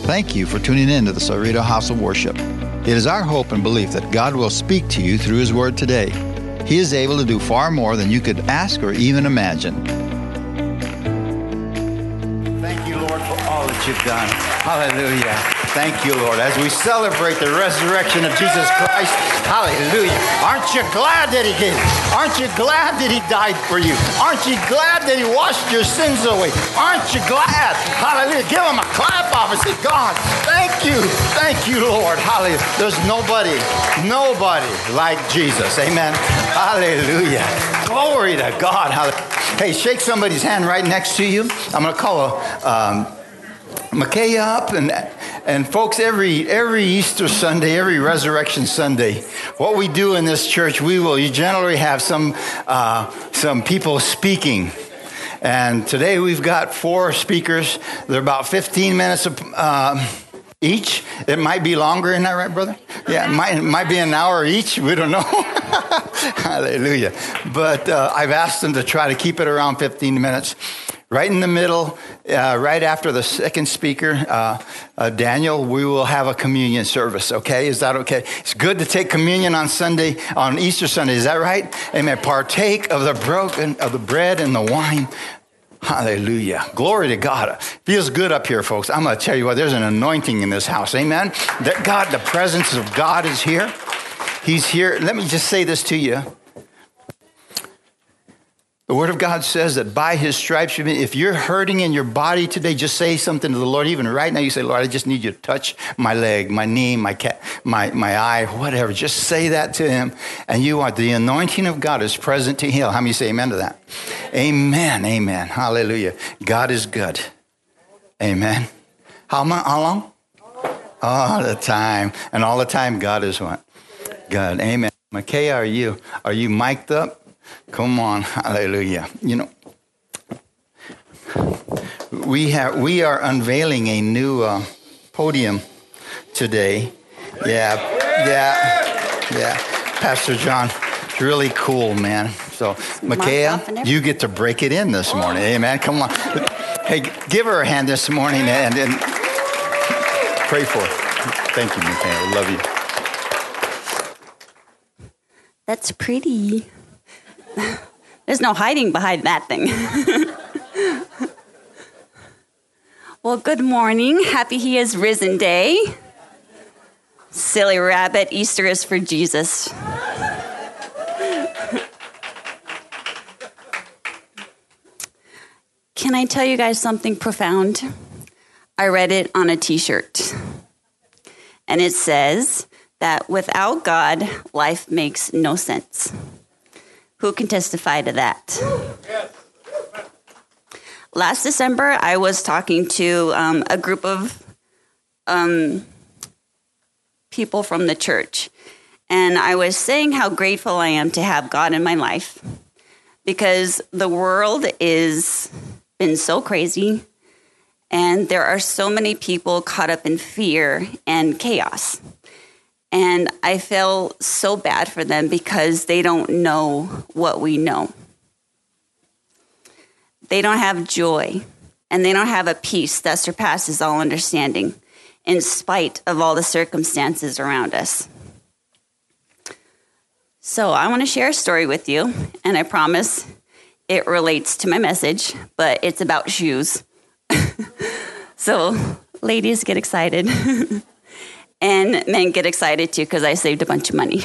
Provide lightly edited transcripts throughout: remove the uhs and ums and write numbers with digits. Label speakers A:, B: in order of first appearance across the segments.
A: Thank you for tuning in to the Cerrito House of Worship. It is our hope and belief that God will speak to you through His Word today. He is able to do far more than you could ask or even imagine. Thank you, Lord, for all that you've done. Hallelujah. Thank you, Lord, as we celebrate the resurrection of Jesus Christ. Hallelujah. Aren't you glad that He came? Aren't you glad that He died for you? Aren't you glad that He washed your sins away? Aren't you glad? Hallelujah. Give Him a clap off and say, God, thank you. Thank you, Lord. Hallelujah. There's nobody like Jesus. Amen. Hallelujah. Glory to God. Hallelujah. Hey, shake somebody's hand right next to you. I'm going to call Micaiah up, and folks, every Easter Sunday, every Resurrection Sunday, what we do in this church, you generally have some people speaking. And today we've got 4 speakers. They're about 15 minutes each. It might be longer, isn't that right, brother? Yeah, it might be an hour each. We don't know. Hallelujah. But I've asked them to try to keep it around 15 minutes. Right in the middle, right after the second speaker, Daniel, we will have a communion service, okay? Is that okay? It's good to take communion on Easter Sunday. Is that right? Amen. Partake of the bread and the wine. Hallelujah. Glory to God. Feels good up here, folks. I'm going to tell you what, there's an anointing in this house. Amen. That God, the presence of God is here. He's here. Let me just say this to you. The Word of God says that by His stripes, if you're hurting in your body today, just say something to the Lord. Even right now, you say, Lord, I just need you to touch my leg, my knee, my eye, whatever. Just say that to Him. And the anointing of God is present to heal. How many say amen to that? Amen, amen. Hallelujah. God is good. Amen. How long? All the time. And all the time, God is what? Good. Amen. Micaiah, are you mic'd up? Come on, hallelujah. You know, we are unveiling a new podium today. Yeah. Pastor John, it's really cool, man. So, Micaiah, you get to break it in this morning. Amen. Come on. Hey, give her a hand this morning and pray for her. Thank you, Micaiah. I love you.
B: That's pretty. There's no hiding behind that thing. Well, good morning. Happy He is risen day. Silly rabbit, Easter is for Jesus. Can I tell you guys something profound? I read it on a t-shirt. And it says that without God, life makes no sense. Who can testify to that? Last December, I was talking to a group of people from the church. And I was saying how grateful I am to have God in my life. Because the world is been so crazy. And there are so many people caught up in fear and chaos. And I feel so bad for them because they don't know what we know. They don't have joy, and they don't have a peace that surpasses all understanding, in spite of all the circumstances around us. So I want to share a story with you, and I promise it relates to my message, but it's about shoes. So ladies, get excited. And men get excited too because I saved a bunch of money.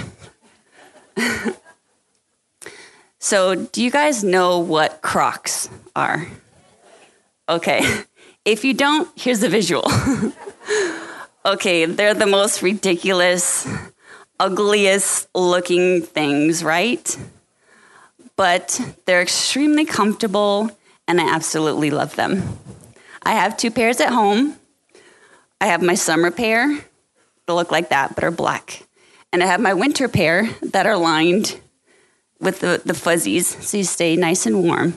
B: So do you guys know what Crocs are? Okay. If you don't, here's the visual. Okay, they're the most ridiculous, ugliest looking things, right? But they're extremely comfortable and I absolutely love them. I have 2 pairs at home. I have my summer pair. Look like that, but are black. And I have my winter pair that are lined with the fuzzies, so you stay nice and warm.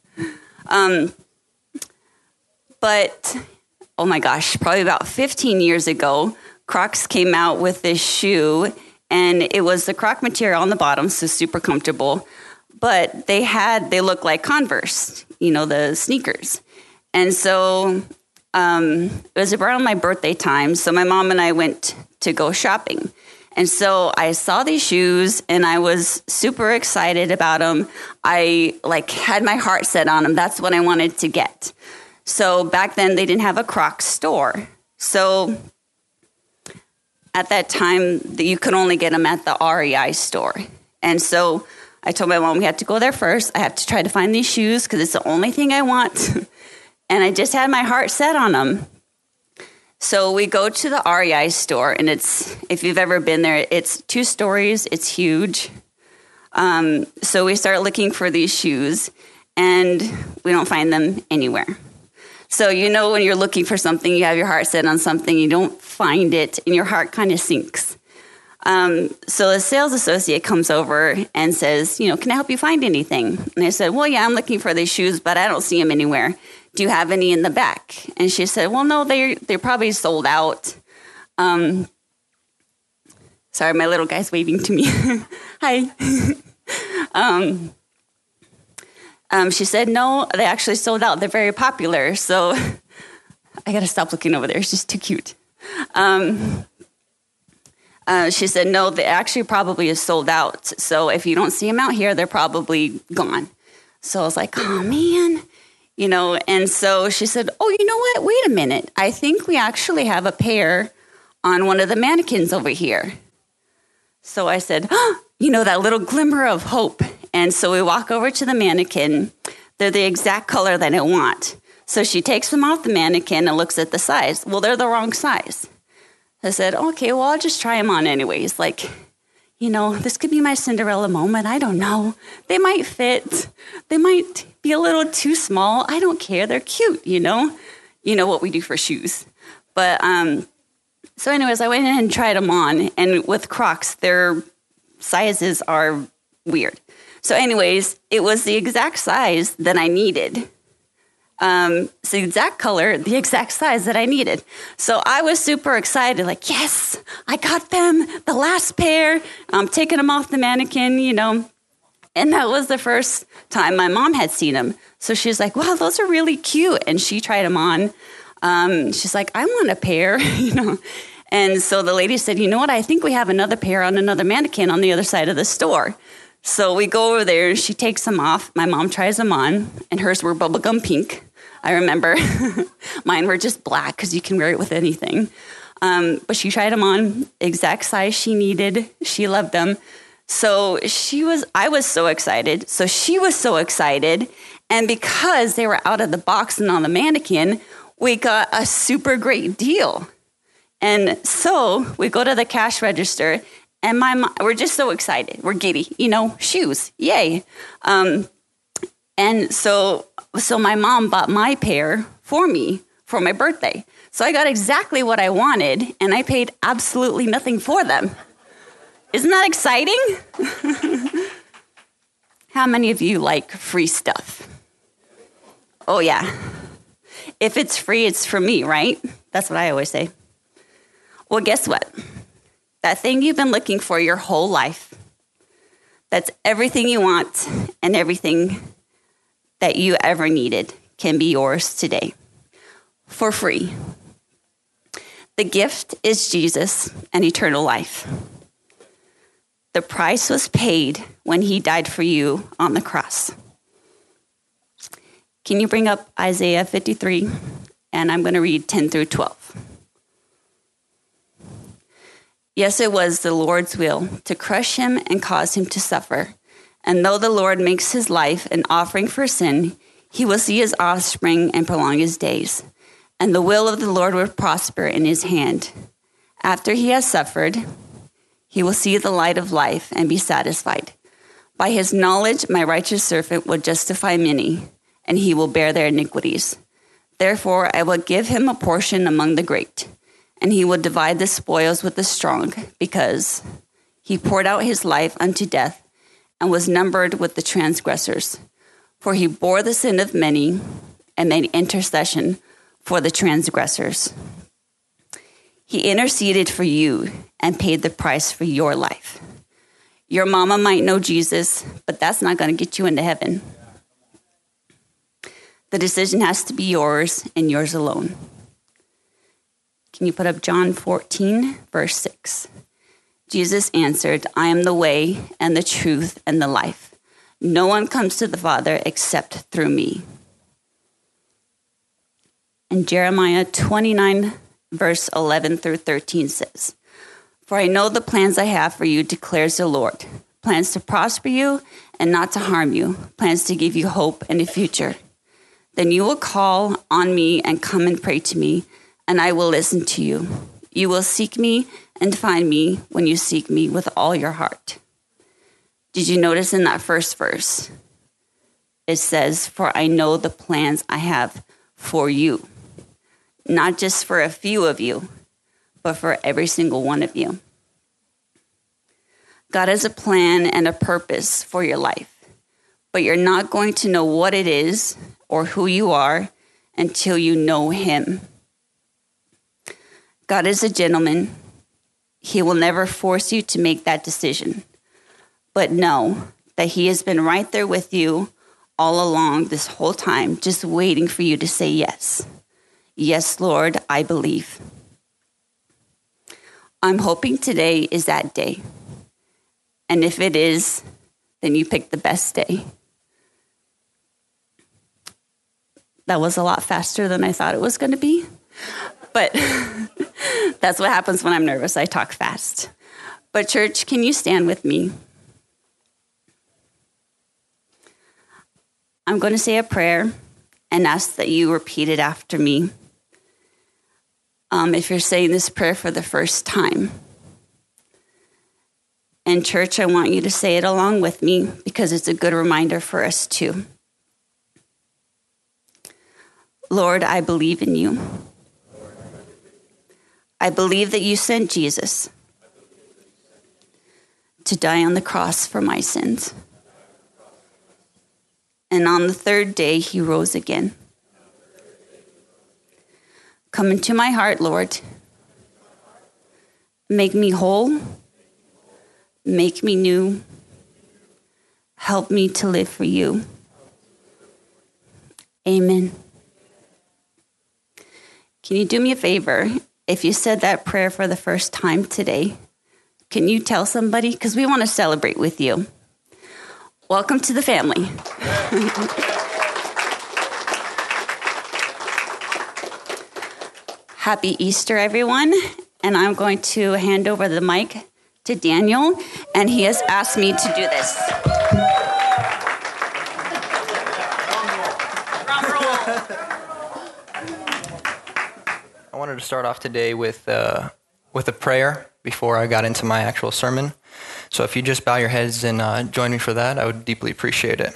B: But, oh my gosh, probably about 15 years ago, Crocs came out with this shoe, and it was the Croc material on the bottom, so super comfortable. But they look like Converse, the sneakers. And so It was around my birthday time, so my mom and I went to go shopping. And so I saw these shoes, and I was super excited about them. I had my heart set on them. That's what I wanted to get. So back then, they didn't have a Crocs store. So at that time, you could only get them at the REI store. And so I told my mom we had to go there first. I have to try to find these shoes because it's the only thing I want. And I just had my heart set on them. So we go to the REI store, and if you've ever been there, it's 2 stories. It's huge. So we start looking for these shoes, and we don't find them anywhere. So when you're looking for something, you have your heart set on something, you don't find it, and your heart kind of sinks. So the sales associate comes over and says, can I help you find anything? And I said, well, yeah, I'm looking for these shoes, but I don't see them anywhere. Do you have any in the back? And she said, well, no, they're probably sold out. Sorry, my little guy's waving to me. Hi. She said, no, they actually sold out. They're very popular. So I got to stop looking over there. It's just too cute. She said, no, they actually probably is sold out. So if you don't see them out here, they're probably gone. So I was like, oh, man. And so she said, oh, you know what? Wait a minute. I think we actually have a pair on one of the mannequins over here. So I said, that little glimmer of hope. And so we walk over to the mannequin. They're the exact color that I want. So she takes them off the mannequin and looks at the size. Well, they're the wrong size. I said, okay, well, I'll just try them on anyways. This could be my Cinderella moment. I don't know. They might fit. They might be a little too small. I don't care. They're cute, You know what we do for shoes. But so anyways, I went in and tried them on. And with Crocs, their sizes are weird. So anyways, it was the exact size that I needed. It's the exact color, the exact size that I needed. So I was super excited, yes, I got them, the last pair. I'm taking them off the mannequin, And that was the first time my mom had seen them. So she's like, wow, those are really cute. And she tried them on. She's like, I want a pair, And so the lady said, you know what? I think we have another pair on another mannequin on the other side of the store. So we go over there, and she takes them off. My mom tries them on, and hers were bubblegum pink. I remember. Mine were just black because you can wear it with anything. But she tried them on, exact size she needed. She loved them. So I was so excited. So she was so excited. And because they were out of the box and on the mannequin, we got a super great deal. And so we go to the cash register, and we're just so excited. We're giddy, shoes, yay. And so my mom bought my pair for me for my birthday. So I got exactly what I wanted, and I paid absolutely nothing for them. Isn't that exciting? How many of you like free stuff? Oh, yeah. If it's free, it's for me, right? That's what I always say. Well, guess what? That thing you've been looking for your whole life, that's everything you want and everything that you ever needed can be yours today for free. The gift is Jesus and eternal life. The price was paid when he died for you on the cross. Can you bring up Isaiah 53? And I'm going to read 10 through 12. Yes, it was the Lord's will to crush him and cause him to suffer. And though the Lord makes his life an offering for sin, he will see his offspring and prolong his days. And the will of the Lord will prosper in his hand. After he has suffered, he will see the light of life and be satisfied. By his knowledge, my righteous servant will justify many, and he will bear their iniquities. Therefore, I will give him a portion among the great, and he will divide the spoils with the strong, because he poured out his life unto death and was numbered with the transgressors. For he bore the sin of many and made intercession for the transgressors. He interceded for you and paid the price for your life. Your mama might know Jesus, but that's not going to get you into heaven. The decision has to be yours and yours alone. Can you put up John 14, verse 6? Jesus answered, I am the way and the truth and the life. No one comes to the Father except through me. And Jeremiah 29, verse 11 through 13 says, For I know the plans I have for you, declares the Lord. Plans to prosper you and not to harm you. Plans to give you hope and a future. Then you will call on me and come and pray to me, and I will listen to you. You will seek me and find me when you seek me with all your heart. Did you notice in that first verse? It says, For I know the plans I have for you. Not just for a few of you, but for every single one of you. God has a plan and a purpose for your life, but you're not going to know what it is or who you are until you know him. God is a gentleman. He will never force you to make that decision, but know that he has been right there with you all along this whole time, just waiting for you to say yes. Yes, Lord, I believe. I'm hoping today is that day. And if it is, then you picked the best day. That was a lot faster than I thought it was going to be. But that's what happens when I'm nervous. I talk fast. But church, can you stand with me? I'm going to say a prayer and ask that you repeat it after me. If you're saying this prayer for the first time. And church, I want you to say it along with me because it's a good reminder for us too. Lord, I believe in you. I believe that you sent Jesus to die on the cross for my sins. And on the third day, he rose again. Come into my heart, Lord. Make me whole. Make me new. Help me to live for you. Amen. Can you do me a favor? If you said that prayer for the first time today, can you tell somebody? Because we want to celebrate with you. Welcome to the family. Happy Easter, everyone. And I'm going to hand over the mic to Daniel, and he has asked me to do this.
C: I wanted to start off today with a prayer before I got into my actual sermon. So if you just bow your heads and join me for that, I would deeply appreciate it.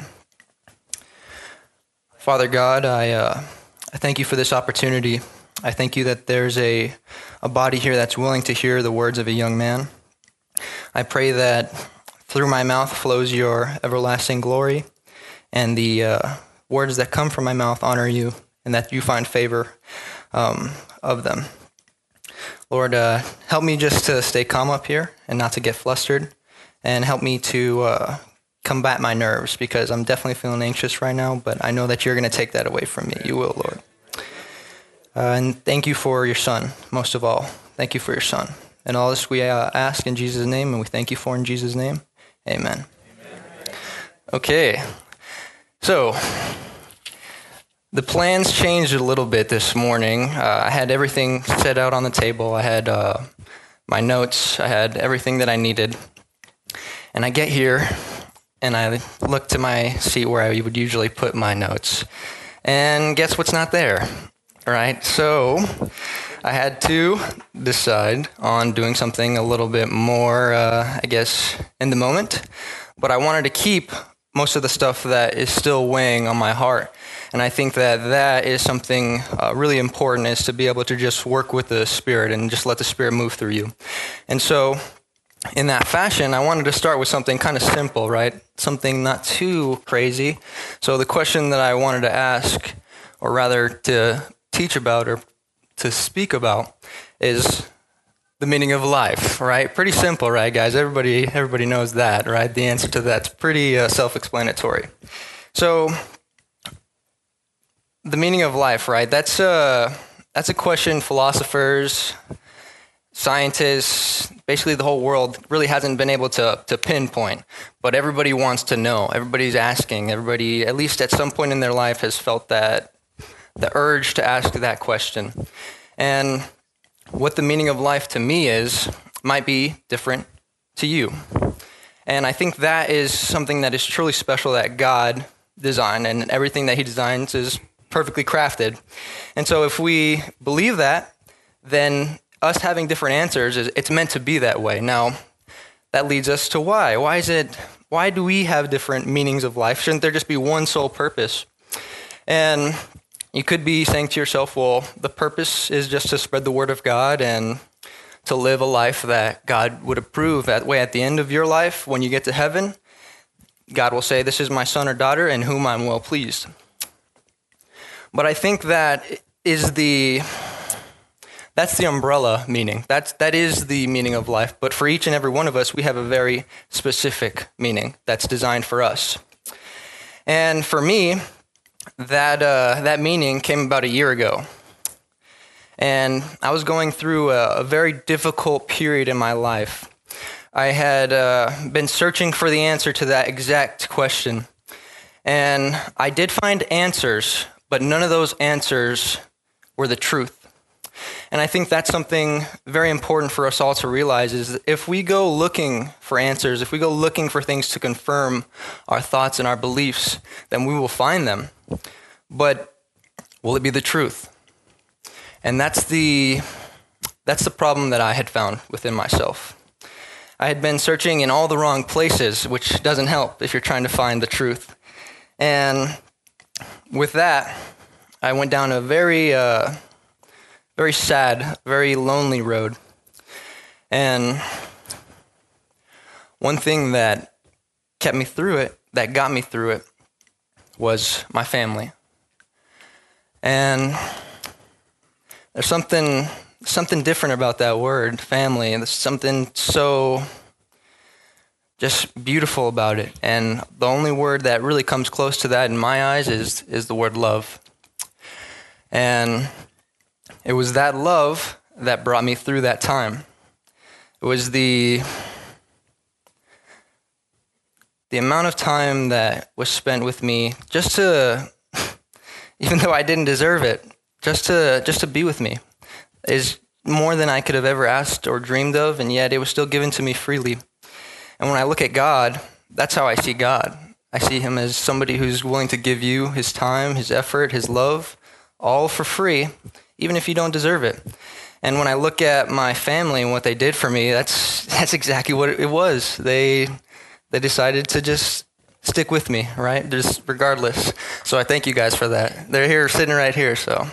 C: Father God, I thank you for this opportunity. I thank you that there's a body here that's willing to hear the words of a young man. I pray that through my mouth flows your everlasting glory, and the words that come from my mouth honor you, and that you find favor of them. Lord, help me just to stay calm up here and not to get flustered, and help me to combat my nerves, because I'm definitely feeling anxious right now, but I know that you're going to take that away from me. You will, Lord. And thank you for your son, most of all. Thank you for your son. And all this we ask in Jesus' name, and we thank you for in Jesus' name. Amen. Okay. So, the plans changed a little bit this morning. I had everything set out on the table. I had my notes. I had everything that I needed. And I get here, and I look to my seat where I would usually put my notes. And guess what's not there? Right? So I had to decide on doing something a little bit more, I guess, in the moment. But I wanted to keep most of the stuff that is still weighing on my heart. And I think that is something really important, is to be able to just work with the Spirit and just let the Spirit move through you. And so in that fashion, I wanted to start with something kind of simple, right? Something not too crazy. So the question that I wanted to ask, or rather to teach about or to speak about, is the meaning of life, right? Pretty simple, right, guys? Everybody knows that, right? The answer to that's pretty self-explanatory. So the meaning of life, right? That's that's a question philosophers, scientists, basically the whole world really hasn't been able to pinpoint. But everybody wants to know. Everybody's asking. Everybody, at least at some point in their life, has felt that the urge to ask that question. And what the meaning of life to me is might be different to you. And I think that is something that is truly special that God designed, and everything that he designs is perfectly crafted. And so if we believe that, then us having different answers, it's meant to be that way. Now, that leads us to why. Why do we have different meanings of life? Shouldn't there just be one sole purpose? And you could be saying to yourself, well, the purpose is just to spread the word of God and to live a life that God would approve. That way, at the end of your life, when you get to heaven, God will say, this is my son or daughter in whom I'm well pleased. But I think that's the umbrella meaning. That is the meaning of life. But for each and every one of us, we have a very specific meaning that's designed for us. And for me, that meaning came about a year ago. And I was going through a very difficult period in my life. I had been searching for the answer to that exact question. And I did find answers, but none of those answers were the truth. And I think that's something very important for us all to realize is if we go looking for answers, if we go looking for things to confirm our thoughts and our beliefs, then we will find them. But will it be the truth? And that's the problem that I had found within myself. I had been searching in all the wrong places, which doesn't help if you're trying to find the truth. And with that, I went down a very sad, very lonely road. And one thing that kept me through it, that got me through it, was my family. And there's something different about that word, family, and there's something so just beautiful about it. And the only word that really comes close to that in my eyes is the word love. And it was that love that brought me through that time. It was the amount of time that was spent with me just to, even though I didn't deserve it, just to be with me is more than I could have ever asked or dreamed of, and yet it was still given to me freely. And when I look at God, that's how I see God. I see him as somebody who's willing to give you his time, his effort, his love, all for free, even if you don't deserve it. And when I look at my family and what they did for me, that's exactly what it was. They decided to just stick with me, right? Just regardless. So I thank you guys for that. They're here, sitting right here, so.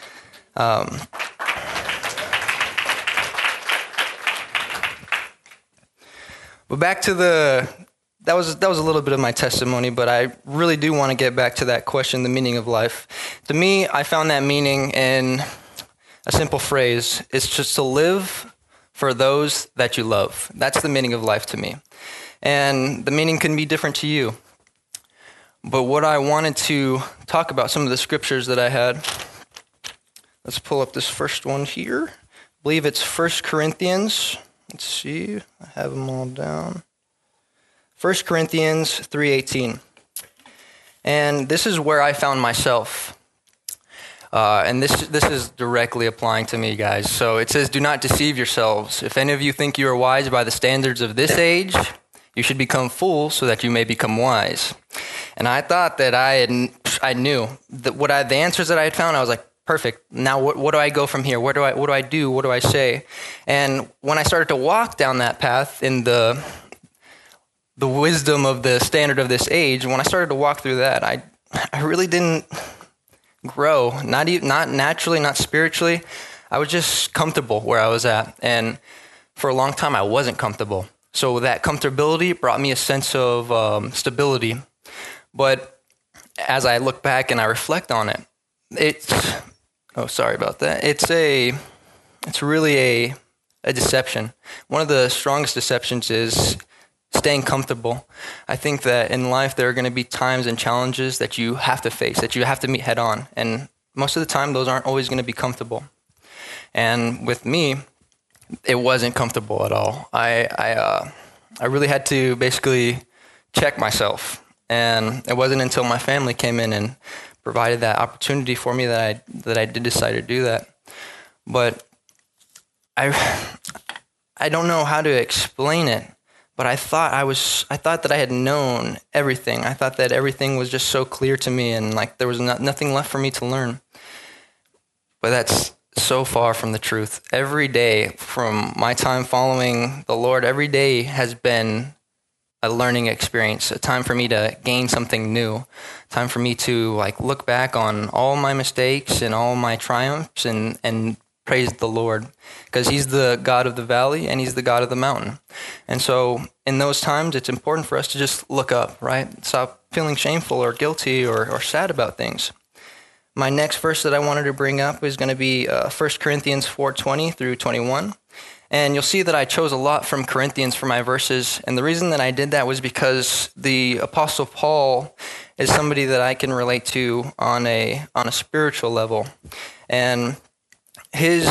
C: But back to that was a little bit of my testimony, but I really do want to get back to that question, the meaning of life. To me, I found that meaning in a simple phrase. It's just to live for those that you love. That's the meaning of life to me. And the meaning can be different to you. But what I wanted to talk about, some of the scriptures that I had. Let's pull up this first one here. I believe it's 1 Corinthians. Let's see. I have them all down. 1 Corinthians 3:18. And this is where I found myself. And this is directly applying to me, guys. So it says, "Do not deceive yourselves. If any of you think you are wise by the standards of this age, you should become fools so that you may become wise." And I thought that I knew that the answers that I had found. I was like, perfect. Now what do I go from here? What do I do? What do I say? And when I started to walk down that path in the wisdom of the standard of this age, when I started to walk through that, I really didn't grow. Not naturally, not spiritually. I was just comfortable where I was at, and for a long time I wasn't comfortable. So that comfortability brought me a sense of stability. But as I look back and I reflect on it, it's really a deception. One of the strongest deceptions is staying comfortable. I think that in life there are going to be times and challenges that you have to face, that you have to meet head on. And most of the time, those aren't always going to be comfortable. And with me, it wasn't comfortable at all. I really had to basically check myself. And it wasn't until my family came in and provided that opportunity for me that I did decide to do that. But I don't know how to explain it, but I thought that I had known everything. I thought that everything was just so clear to me, and like there was nothing left for me to learn. But that's so far from the truth. Every day from my time following the Lord, every day has been a learning experience, a time for me to gain something new, time for me to like look back on all my mistakes and all my triumphs and praise the Lord, because he's the God of the valley and he's the God of the mountain. And so in those times, it's important for us to just look up, right? Stop feeling shameful or guilty or sad about things. My next verse that I wanted to bring up is going to be 1 Corinthians 4:20 through 21. And you'll see that I chose a lot from Corinthians for my verses. And the reason that I did that was because the Apostle Paul is somebody that I can relate to on a spiritual level. And his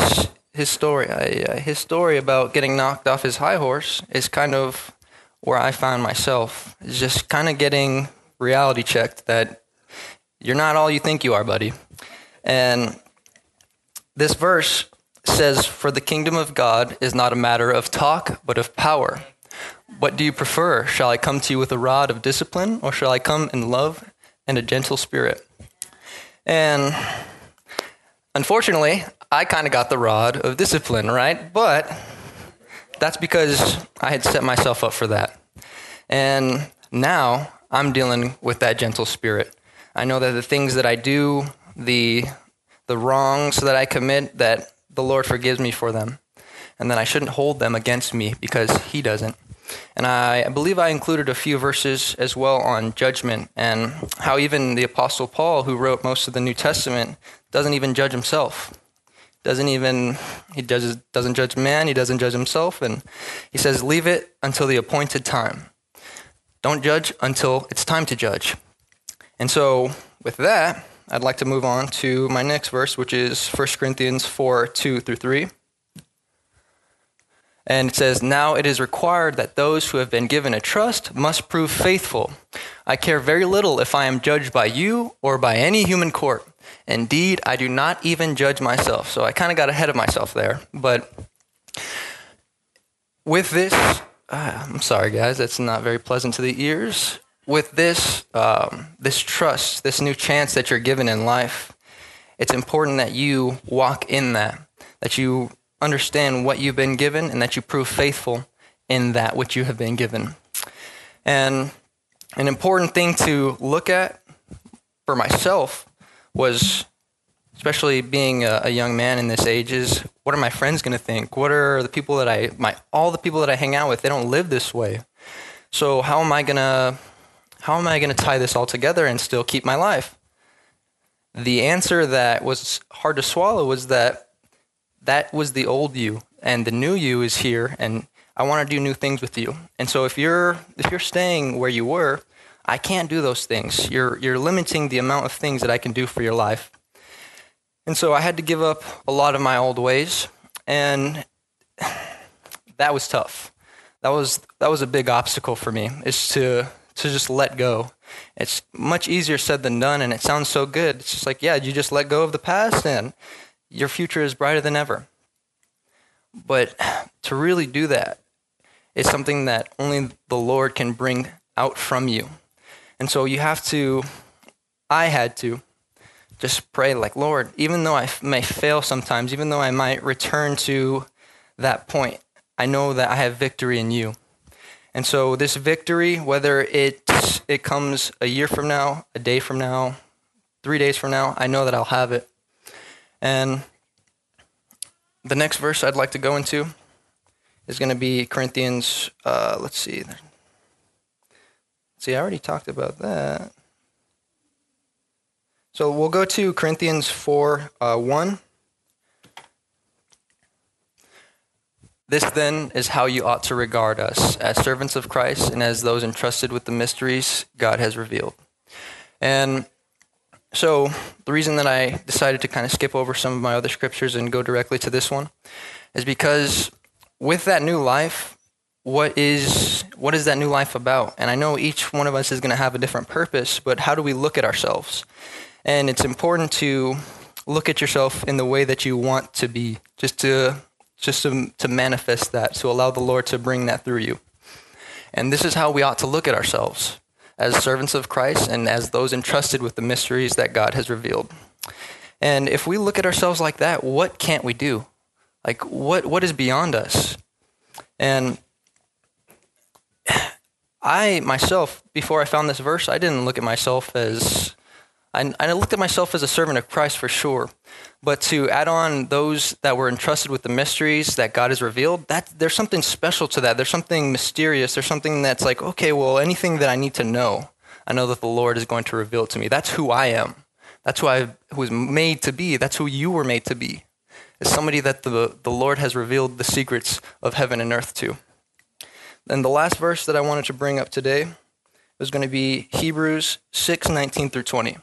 C: story about getting knocked off his high horse is kind of where I found myself. It's just kind of getting reality checked that you're not all you think you are, buddy. And this verse says, "For the kingdom of God is not a matter of talk, but of power. What do you prefer? Shall I come to you with a rod of discipline, or shall I come in love and a gentle spirit?" And unfortunately, I kind of got the rod of discipline, right? But that's because I had set myself up for that. And now I'm dealing with that gentle spirit. I know that the things that I do, the wrongs that I commit, that the Lord forgives me for them, and that I shouldn't hold them against me because he doesn't. And I believe I included a few verses as well on judgment, and how even the Apostle Paul, who wrote most of the New Testament, doesn't even judge himself. He doesn't judge man, he doesn't judge himself, and he says, leave it until the appointed time. Don't judge until it's time to judge. And so with that, I'd like to move on to my next verse, which is 1 Corinthians 4:2 through 3. And it says, "Now it is required that those who have been given a trust must prove faithful. I care very little if I am judged by you or by any human court. Indeed, I do not even judge myself." So I kind of got ahead of myself there. But with this, I'm sorry guys, that's not very pleasant to the ears. With this trust, this new chance that you're given in life, it's important that you walk in that you understand what you've been given, and that you prove faithful in that which you have been given. And an important thing to look at for myself was, especially being a young man in this age, is what are my friends going to think? What are the people that all the people that I hang out with? They don't live this way. So how am I going to tie this all together and still keep my life? The answer that was hard to swallow was that was the old you, and the new you is here, and I want to do new things with you. And so if you're staying where you were, I can't do those things. You're limiting the amount of things that I can do for your life. And so I had to give up a lot of my old ways, and that was tough. That was a big obstacle for me, is to just let go. It's much easier said than done, and it sounds so good. It's just like, yeah, you just let go of the past, and your future is brighter than ever. But to really do that is something that only the Lord can bring out from you. And so I had to just pray like, Lord, even though I may fail sometimes, even though I might return to that point, I know that I have victory in you. And so this victory, whether it comes a year from now, a day from now, 3 days from now, I know that I'll have it. And the next verse I'd like to go into is going to be Corinthians, let's see, I already talked about that. So we'll go to Corinthians 4:1. "This then is how you ought to regard us, as servants of Christ and as those entrusted with the mysteries God has revealed." And So the reason that I decided to kind of skip over some of my other scriptures and go directly to this one is because with that new life, what is that new life about? And I know each one of us is going to have a different purpose, but how do we look at ourselves? And it's important to look at yourself in the way that you want to be, just to manifest that, to allow the Lord to bring that through you. And this is how we ought to look at ourselves as servants of Christ and as those entrusted with the mysteries that God has revealed. And if we look at ourselves like that, what can't we do? Like, what is beyond us? And I, myself, before I found this verse, I didn't look at myself as... I looked at myself as a servant of Christ for sure, but to add on those that were entrusted with the mysteries that God has revealed, there's something special to that. There's something mysterious. There's something that's like, okay, well, anything that I need to know, I know that the Lord is going to reveal it to me. That's who I am. That's who I was made to be. That's who you were made to be. It's somebody that the Lord has revealed the secrets of heaven and earth to. And the last verse that I wanted to bring up today was going to be Hebrews 6:19 through 20.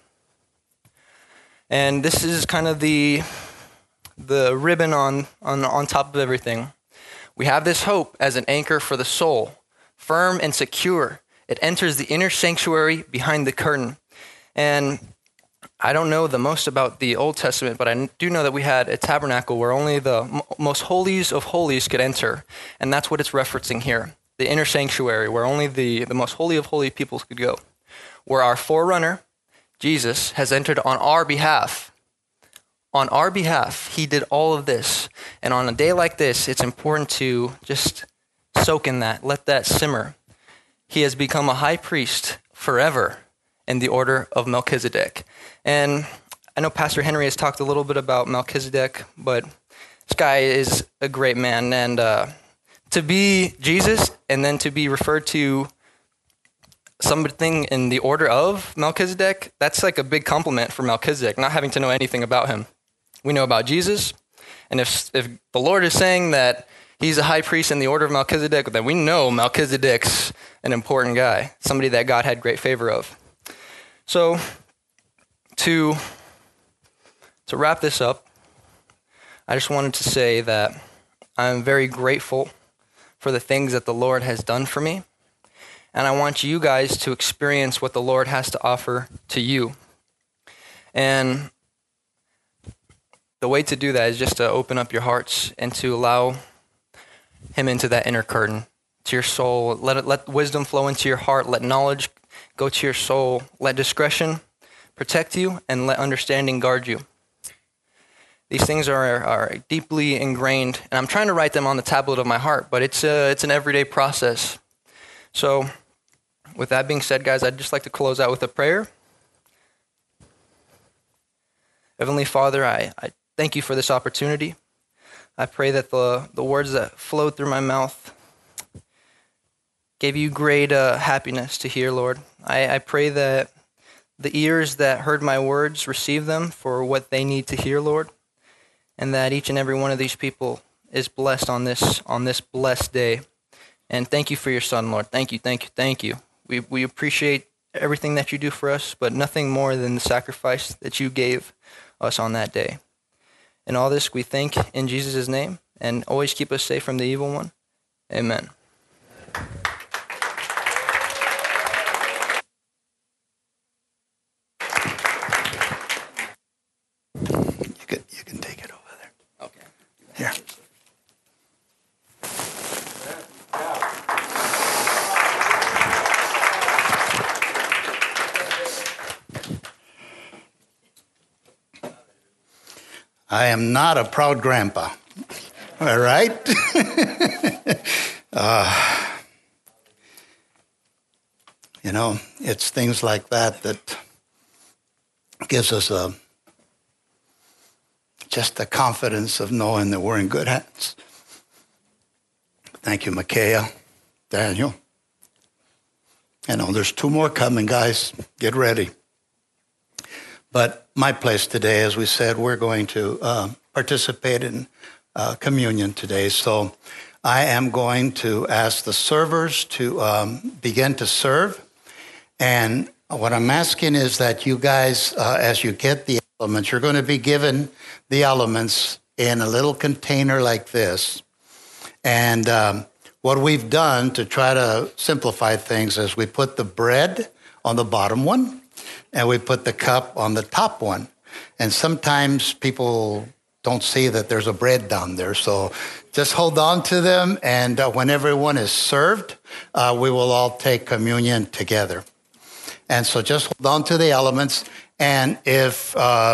C: And this is kind of the ribbon on top of everything. We have this hope as an anchor for the soul, firm and secure. It enters the inner sanctuary behind the curtain. And I don't know the most about the Old Testament, but I do know that we had a tabernacle where only the most holies of holies could enter. And that's what it's referencing here, the inner sanctuary, where only the most holy of holy peoples could go, where our forerunner, Jesus, has entered on our behalf. On our behalf, he did all of this. And on a day like this, it's important to just soak in that, let that simmer. He has become a high priest forever in the order of Melchizedek. And I know Pastor Henry has talked a little bit about Melchizedek, but this guy is a great man. And to be Jesus and then to be referred to something in the order of Melchizedek, that's like a big compliment for Melchizedek, not having to know anything about him. We know about Jesus, and if the Lord is saying that he's a high priest in the order of Melchizedek, then we know Melchizedek's an important guy, somebody that God had great favor of. So to wrap this up, I just wanted to say that I'm very grateful for the things that the Lord has done for me. And I want you guys to experience what the Lord has to offer to you. And the way to do that is just to open up your hearts and to allow him into that inner curtain, to your soul. Let wisdom flow into your heart. Let knowledge go to your soul. Let discretion protect you, and let understanding guard you. These things are deeply ingrained, and I'm trying to write them on the tablet of my heart, but it's an everyday process. So, with that being said, guys, I'd just like to close out with a prayer. Heavenly Father, I thank you for this opportunity. I pray that the words that flowed through my mouth gave you great happiness to hear, Lord. I pray that the ears that heard my words receive them for what they need to hear, Lord, and that each and every one of these people is blessed on this blessed day. And thank you for your son, Lord. Thank you, thank you, thank you. We appreciate everything that you do for us, but nothing more than the sacrifice that you gave us on that day. And all this we thank in Jesus' name, and always keep us safe from the evil one. Amen.
A: You can take it over there.
C: Okay.
A: Here. I am not a proud grandpa. All right? It's things like that gives us just the confidence of knowing that we're in good hands. Thank you, Micaiah, Daniel. There's 2 more coming, guys. Get ready. But my place today, as we said, we're going to participate in communion today. So I am going to ask the servers to begin to serve. And
D: What I'm asking is that you guys, as you get the elements, you're going to be given the elements in a little container like this. And what we've done to try to simplify things is we put the bread on the bottom one, and we put the cup on the top one. And sometimes people don't see that there's a bread down there. So just hold on to them, and when everyone is served, we will all take communion together. And so just hold on to the elements. And if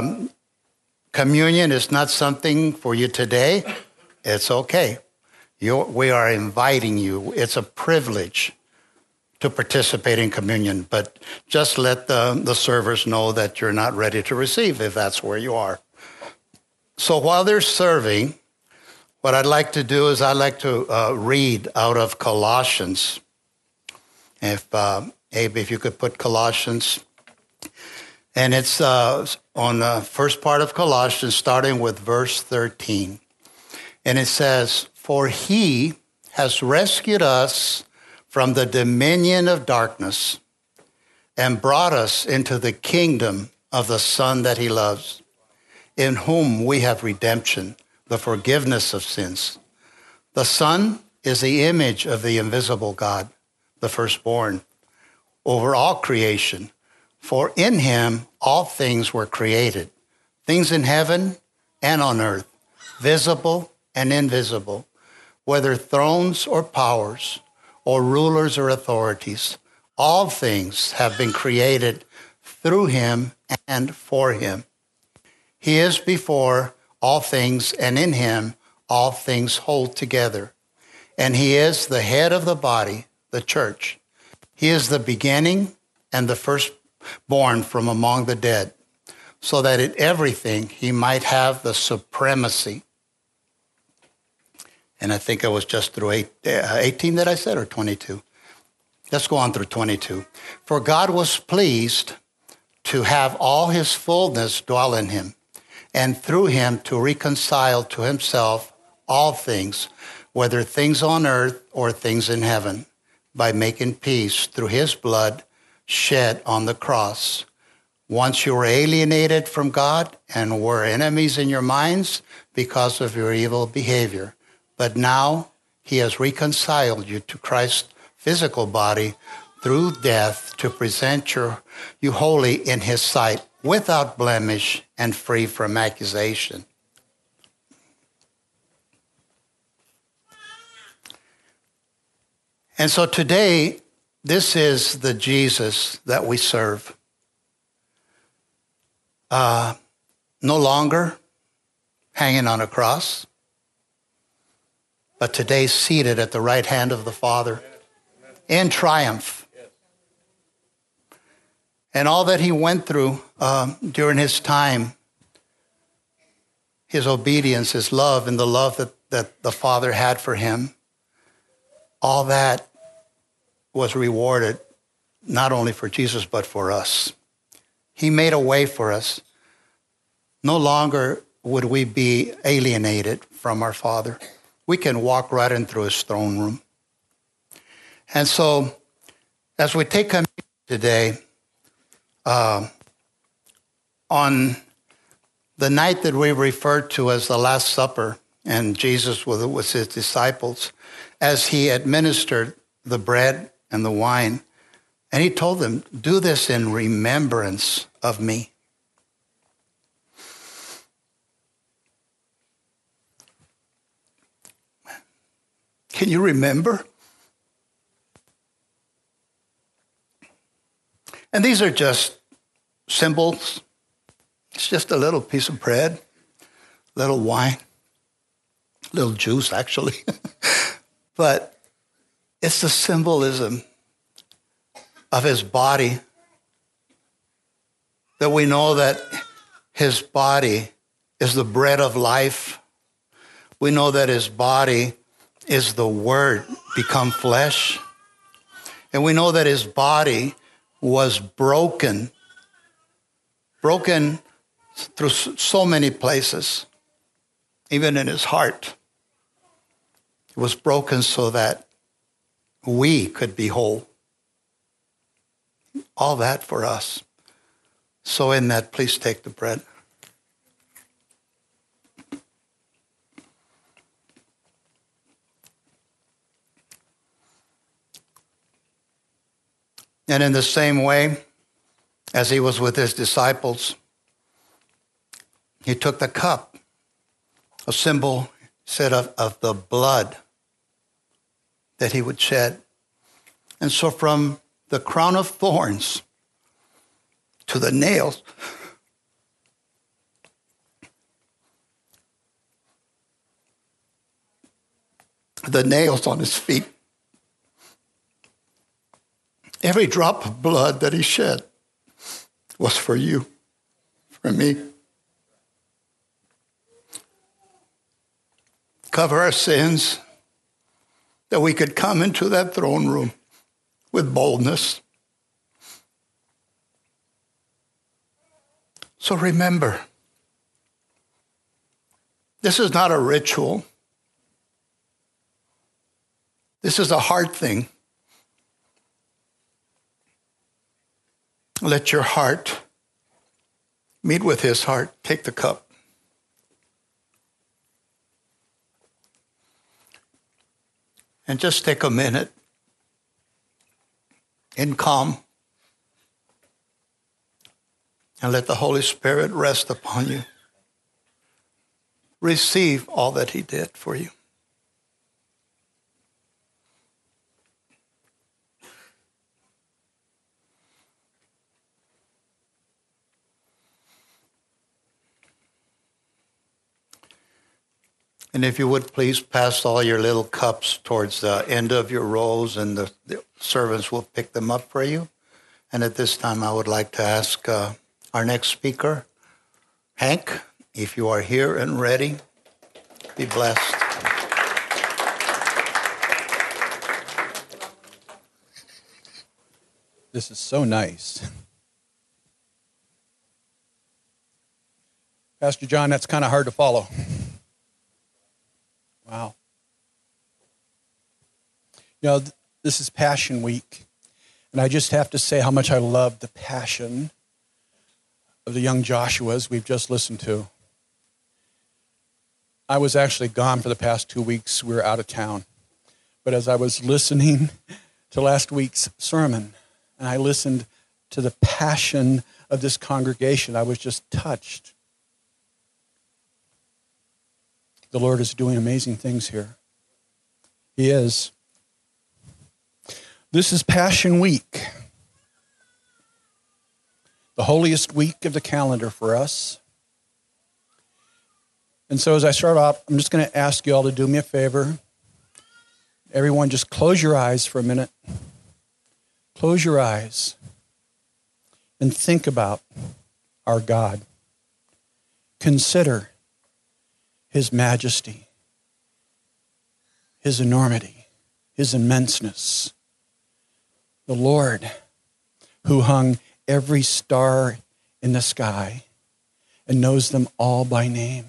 D: communion is not something for you today, it's okay. We are inviting you. It's a privilege to participate in communion, but just let the servers know that you're not ready to receive if that's where you are. So while they're serving, what I'd like to do is I'd like to read out of Colossians. If Abe, if you could put Colossians. And it's on the first part of Colossians, starting with verse 13. And it says, "For he has rescued us from the dominion of darkness and brought us into the kingdom of the Son that he loves, in whom we have redemption, the forgiveness of sins. The Son is the image of the invisible God, the firstborn over all creation. For in him all things were created, things in heaven and on earth, visible and invisible, whether thrones or powers or rulers or authorities. All things have been created through him and for him. He is before all things, and in him all things hold together. And he is the head of the body, the church. He is the beginning and the firstborn from among the dead, so that in everything he might have the supremacy." And I think I was just through 18 that I said, or 22? Let's go on through 22. "For God was pleased to have all his fullness dwell in him, and through him to reconcile to himself all things, whether things on earth or things in heaven, by making peace through his blood shed on the cross. Once you were alienated from God and were enemies in your minds because of your evil behavior. But now he has reconciled you to Christ's physical body through death to present you holy in his sight, without blemish and free from accusation." And so today, this is the Jesus that we serve. No longer hanging on a cross, but today seated at the right hand of the Father in triumph. And all that he went through during his time, his obedience, his love, and the love that the Father had for him, all that was rewarded not only for Jesus, but for us. He made a way for us. No longer would we be alienated from our Father. We can walk right in through his throne room. And so, as we take communion today, on the night that we refer to as the Last Supper, and Jesus with his disciples, as he administered the bread and the wine, and he told them, "Do this in remembrance of me." Can you remember? And these are just symbols. It's just a little piece of bread, little wine, little juice, actually. But it's the symbolism of his body, that we know that his body is the bread of life. We know that his body is the Word become flesh. And we know that his body was broken through so many places, even in his heart. It was broken so that we could be whole. all that for us. So in that, please take the bread. And in the same way, as he was with his disciples, he took the cup, a symbol, said, of the blood that he would shed. And so from the crown of thorns to the nails, on his feet, every drop of blood that he shed was for you, for me. Cover our sins, that we could come into that throne room with boldness. So remember, this is not a ritual. This is a heart thing. Let your heart meet with his heart. Take the cup. And just take a minute in calm and let the Holy Spirit rest upon you. Receive all that he did for you. And if you would please pass all your little cups towards the end of your rows, and the servants will pick them up for you. And at this time, I would like to ask our next speaker, Hank, if you are here and ready, be blessed.
E: This is so nice. Pastor John, that's kind of hard to follow. Wow. You know, this is Passion Week, and I just have to say how much I love the passion of the young Joshuas we've just listened to. I was actually gone for the past 2 weeks. We were out of town. But as I was listening to last week's sermon, and I listened to the passion of this congregation, I was just touched. The Lord is doing amazing things here. He is. This is Passion Week, the holiest week of the calendar for us. And so as I start off, I'm just going to ask you all to do me a favor. Everyone, just close your eyes for a minute. Close your eyes and think about our God. Consider his majesty, his enormity, his immenseness. The Lord who hung every star in the sky and knows them all by name.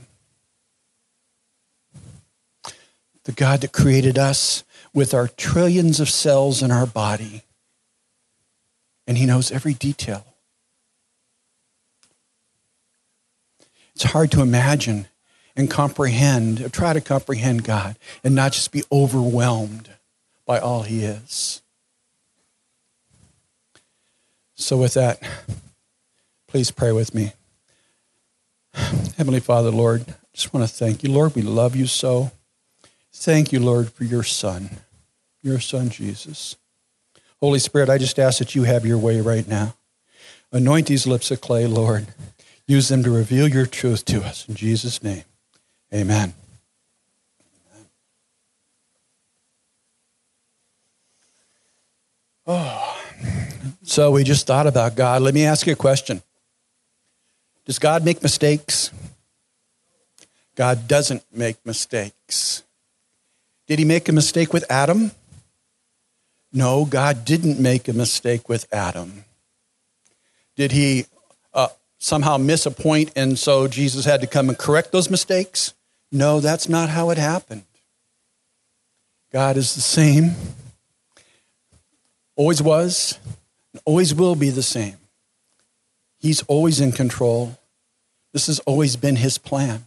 E: The God that created us with our trillions of cells in our body, and he knows every detail. It's hard to imagine and comprehend, or try to comprehend God, and not just be overwhelmed by all he is. So with that, please pray with me. Heavenly Father, Lord, I just want to thank you. Lord, we love you so. Thank you, Lord, for your Son Jesus. Holy Spirit, I just ask that you have your way right now. Anoint these lips of clay, Lord. Use them to reveal your truth to us. In Jesus' name. Amen. Oh, so we just thought about God. Let me ask you a question. Does God make mistakes? God doesn't make mistakes. Did he make a mistake with Adam? No, God didn't make a mistake with Adam. Did he somehow miss a point and so Jesus had to come and correct those mistakes? No, that's not how it happened. God is the same, always was, Always will be the same. He's always in control. This has always been his plan.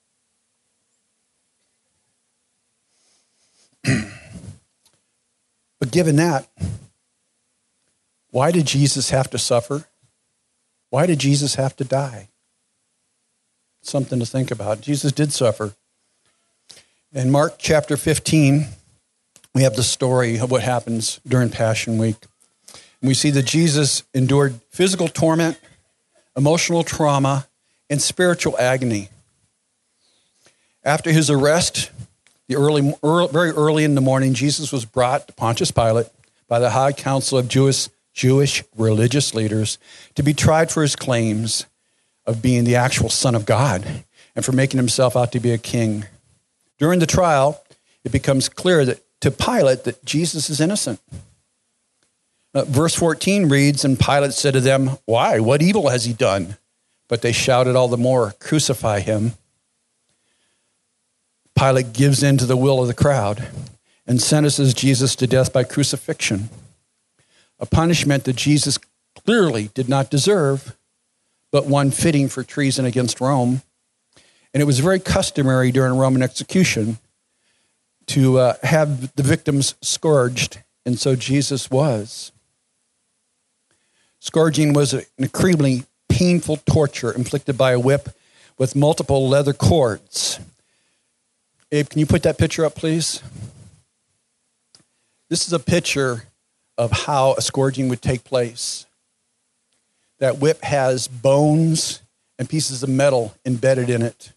E: But given that, why did Jesus have to suffer? Why did Jesus have to die? Something to think about. Jesus did suffer. In Mark chapter 15, we have the story of what happens during Passion Week. And we see that Jesus endured physical torment, emotional trauma, and spiritual agony. After his arrest, very early in the morning, Jesus was brought to Pontius Pilate by the high council of Jewish religious leaders to be tried for his claims of being the actual Son of God and for making himself out to be a king. During the trial, it becomes clear that to Pilate that Jesus is innocent. Verse 14 reads, "And Pilate said to them, 'Why? What evil has he done?' But they shouted all the more, 'Crucify him.' Pilate gives in to the will of the crowd and sentences Jesus to death by crucifixion, a punishment that Jesus clearly did not deserve, but one fitting for treason against Rome. And it was very customary during Roman execution to have the victims scourged, and so Jesus was. Scourging was an incredibly painful torture inflicted by a whip with multiple leather cords. Abe, can you put that picture up, please? This is a picture of how a scourging would take place. That whip has bones and pieces of metal embedded in it.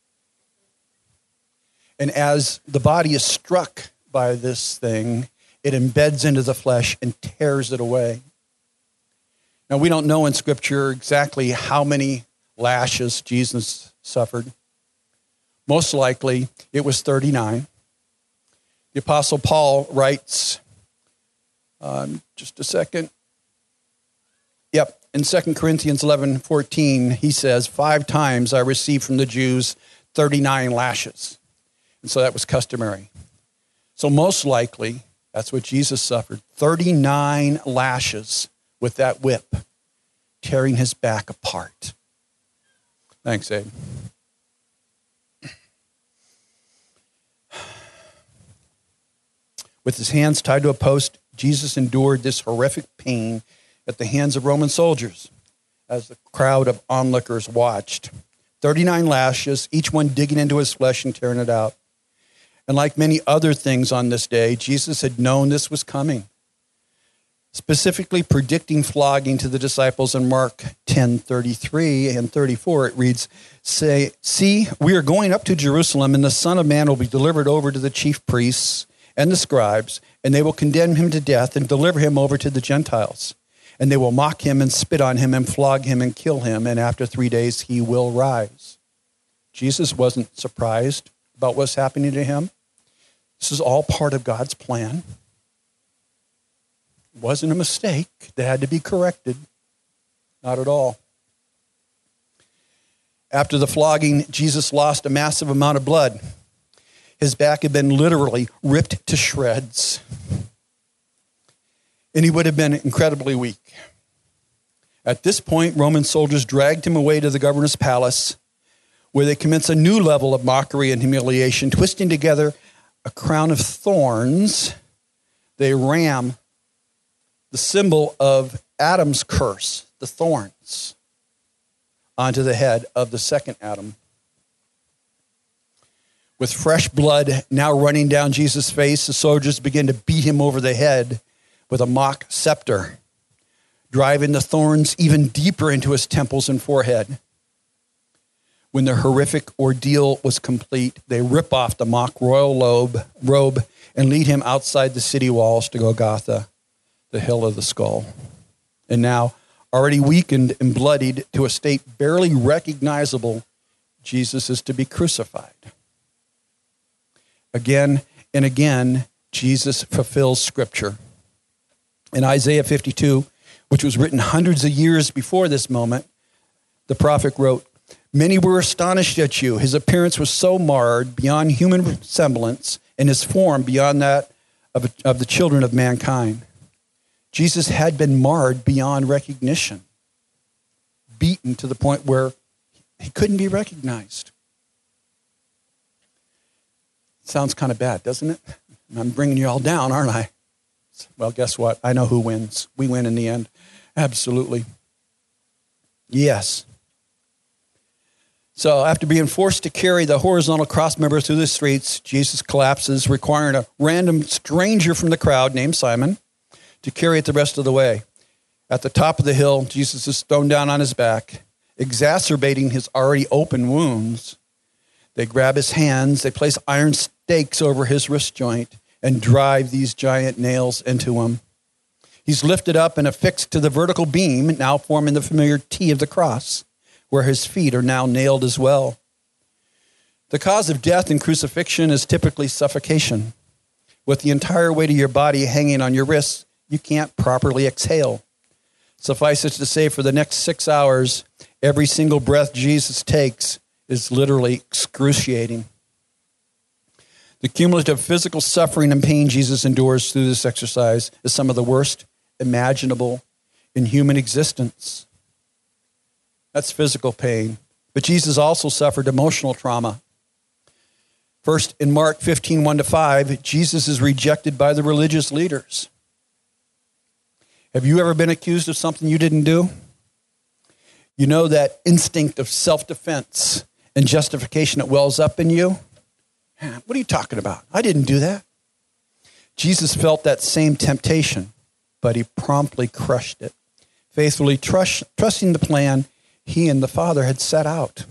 E: And as the body is struck by this thing, it embeds into the flesh and tears it away. Now, we don't know in Scripture exactly how many lashes Jesus suffered. Most likely, it was 39. The Apostle Paul writes, just a second. Yep, in 2 Corinthians 11:14, he says, 5 times I received from the Jews 39 lashes. And so that was customary. So most likely, that's what Jesus suffered. 39 lashes with that whip, tearing his back apart. Thanks, Abe. With his hands tied to a post, Jesus endured this horrific pain at the hands of Roman soldiers as the crowd of onlookers watched. 39 lashes, each one digging into his flesh and tearing it out. And like many other things on this day, Jesus had known this was coming, specifically predicting flogging to the disciples in Mark 10:33 and 34. It reads, "See, we are going up to Jerusalem, and the Son of Man will be delivered over to the chief priests and the scribes, and they will condemn him to death and deliver him over to the Gentiles. And they will mock him and spit on him and flog him and kill him, and after 3 days he will rise." Jesus wasn't surprised about what's happening to him. This is all part of God's plan. It wasn't a mistake that had to be corrected. Not at all. After the flogging, Jesus lost a massive amount of blood. His back had been literally ripped to shreds. And he would have been incredibly weak. At this point, Roman soldiers dragged him away to the governor's palace, where they commence a new level of mockery and humiliation, twisting together a crown of thorns. They ram the symbol of Adam's curse, the thorns, onto the head of the second Adam. With fresh blood now running down Jesus' face, the soldiers begin to beat him over the head with a mock scepter, driving the thorns even deeper into his temples and forehead. When the horrific ordeal was complete, they rip off the mock royal robe and lead him outside the city walls to Golgotha, the hill of the skull. And now, already weakened and bloodied to a state barely recognizable, Jesus is to be crucified. Again and again, Jesus fulfills Scripture. In Isaiah 52, which was written hundreds of years before this moment, the prophet wrote, "Many were astonished at you. His appearance was so marred beyond human semblance, and his form beyond that of the children of mankind. Jesus had been marred beyond recognition, beaten to the point where he couldn't be recognized. Sounds kind of bad, doesn't it? I'm bringing you all down, aren't I? Well, guess what? I know who wins. We win in the end. Absolutely. Yes. So after being forced to carry the horizontal cross member through the streets, Jesus collapses, requiring a random stranger from the crowd named Simon to carry it the rest of the way. At the top of the hill, Jesus is thrown down on his back, exacerbating his already open wounds. They grab his hands, they place iron stakes over his wrist joint, and drive these giant nails into him. He's lifted up and affixed to the vertical beam, now forming the familiar T of the cross, where his feet are now nailed as well. The cause of death in crucifixion is typically suffocation. With the entire weight of your body hanging on your wrists, you can't properly exhale. Suffice it to say, for the next 6 hours, every single breath Jesus takes is literally excruciating. The cumulative physical suffering and pain Jesus endures through this exercise is some of the worst imaginable in human existence. That's physical pain. But Jesus also suffered emotional trauma. First, in Mark 15, 1-5, Jesus is rejected by the religious leaders. Have you ever been accused of something you didn't do? You know that instinct of self-defense and justification that wells up in you? What are you talking about? I didn't do that. Jesus felt that same temptation, but he promptly crushed it, faithfully trusting the plan he and the Father had set out.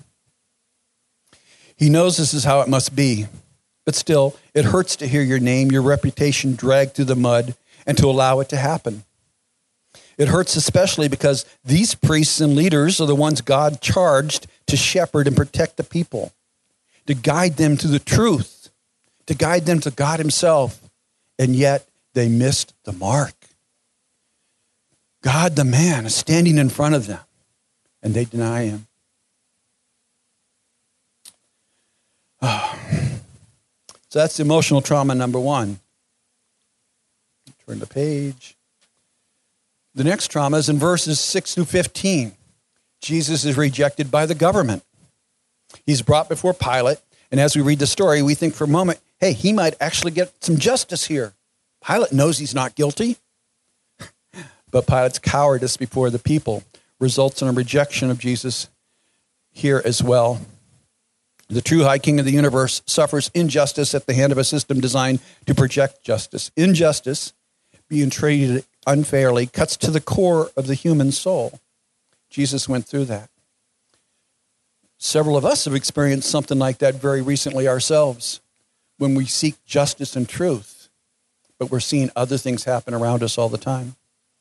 E: He knows this is how it must be, but still, it hurts to hear your name, your reputation dragged through the mud, and to allow it to happen. It hurts especially because these priests and leaders are the ones God charged to shepherd and protect the people, to guide them to the truth, to guide them to God himself, and yet they missed the mark. God, the man, is standing in front of them, and they deny him. Oh. So that's emotional trauma number one. Turn the page. The next trauma is in verses 6-15. Jesus is rejected by the government. He's brought before Pilate, and as we read the story, we think for a moment, hey, he might actually get some justice here. Pilate knows he's not guilty. But Pilate's cowardice before the people results in a rejection of Jesus here as well. The true high king of the universe suffers injustice at the hand of a system designed to project justice. Injustice, being treated unfairly, cuts to the core of the human soul. Jesus went through that. Several of us have experienced something like that very recently ourselves, when we seek justice and truth, but we're seeing other things happen around us all the time.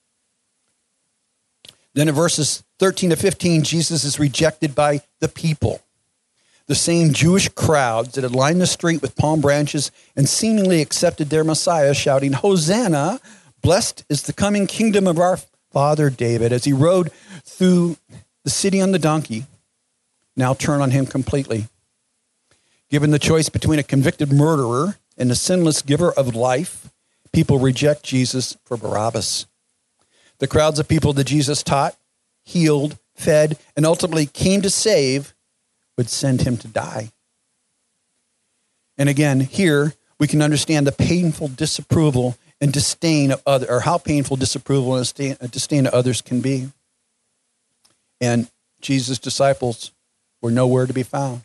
E: Then in verses 13-15, Jesus is rejected by the people, the same Jewish crowds that had lined the street with palm branches and seemingly accepted their Messiah, shouting, "Hosanna, blessed is the coming kingdom of our father David." As he rode through the city on the donkey, now turn on him completely. Given the choice between a convicted murderer and a sinless giver of life, people reject Jesus for Barabbas. The crowds of people that Jesus taught, healed, fed, and ultimately came to save would send him to die. And again, here we can understand the painful disapproval and disdain of others, or how painful disapproval and disdain of others can be. And Jesus' disciples were nowhere to be found.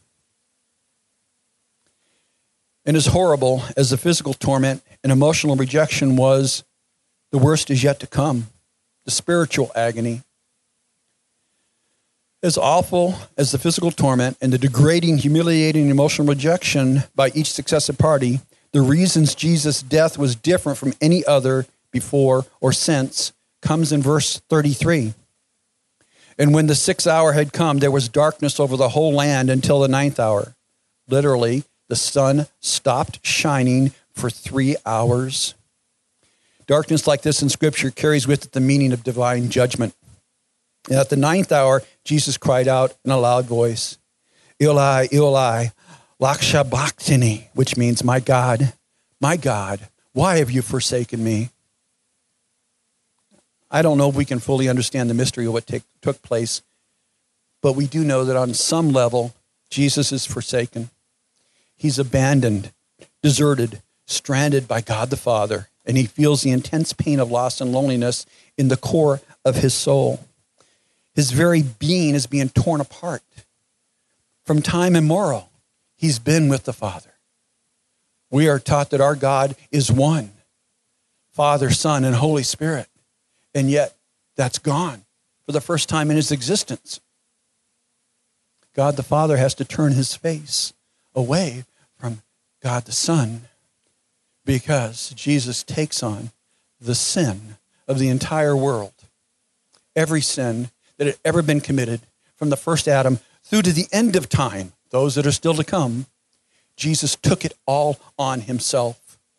E: And as horrible as the physical torment and emotional rejection was, the worst is yet to come. The spiritual agony. As awful as the physical torment and the degrading, humiliating emotional rejection by each successive party, the reasons Jesus' death was different from any other before or since comes in verse 33. And when the 6th hour had come, there was darkness over the whole land until the 9th hour. Literally, the sun stopped shining for 3 hours. Darkness like this in Scripture carries with it the meaning of divine judgment. And at the 9th hour, Jesus cried out in a loud voice, "Eli, Eli, lama sabachthani," which means, my God, why have you forsaken me?" I don't know if we can fully understand the mystery of what took place, but we do know that on some level, Jesus is forsaken. He's abandoned, deserted, stranded by God the Father, and he feels the intense pain of loss and loneliness in the core of his soul. His very being is being torn apart. From time immemorial, he's been with the Father. We are taught that our God is one, Father, Son, and Holy Spirit. And yet, that's gone for the first time in his existence. God the Father has to turn his face away from God the Son because Jesus takes on the sin of the entire world. Every sin that had ever been committed from the first Adam through to the end of time, those that are still to come, Jesus took it all on himself.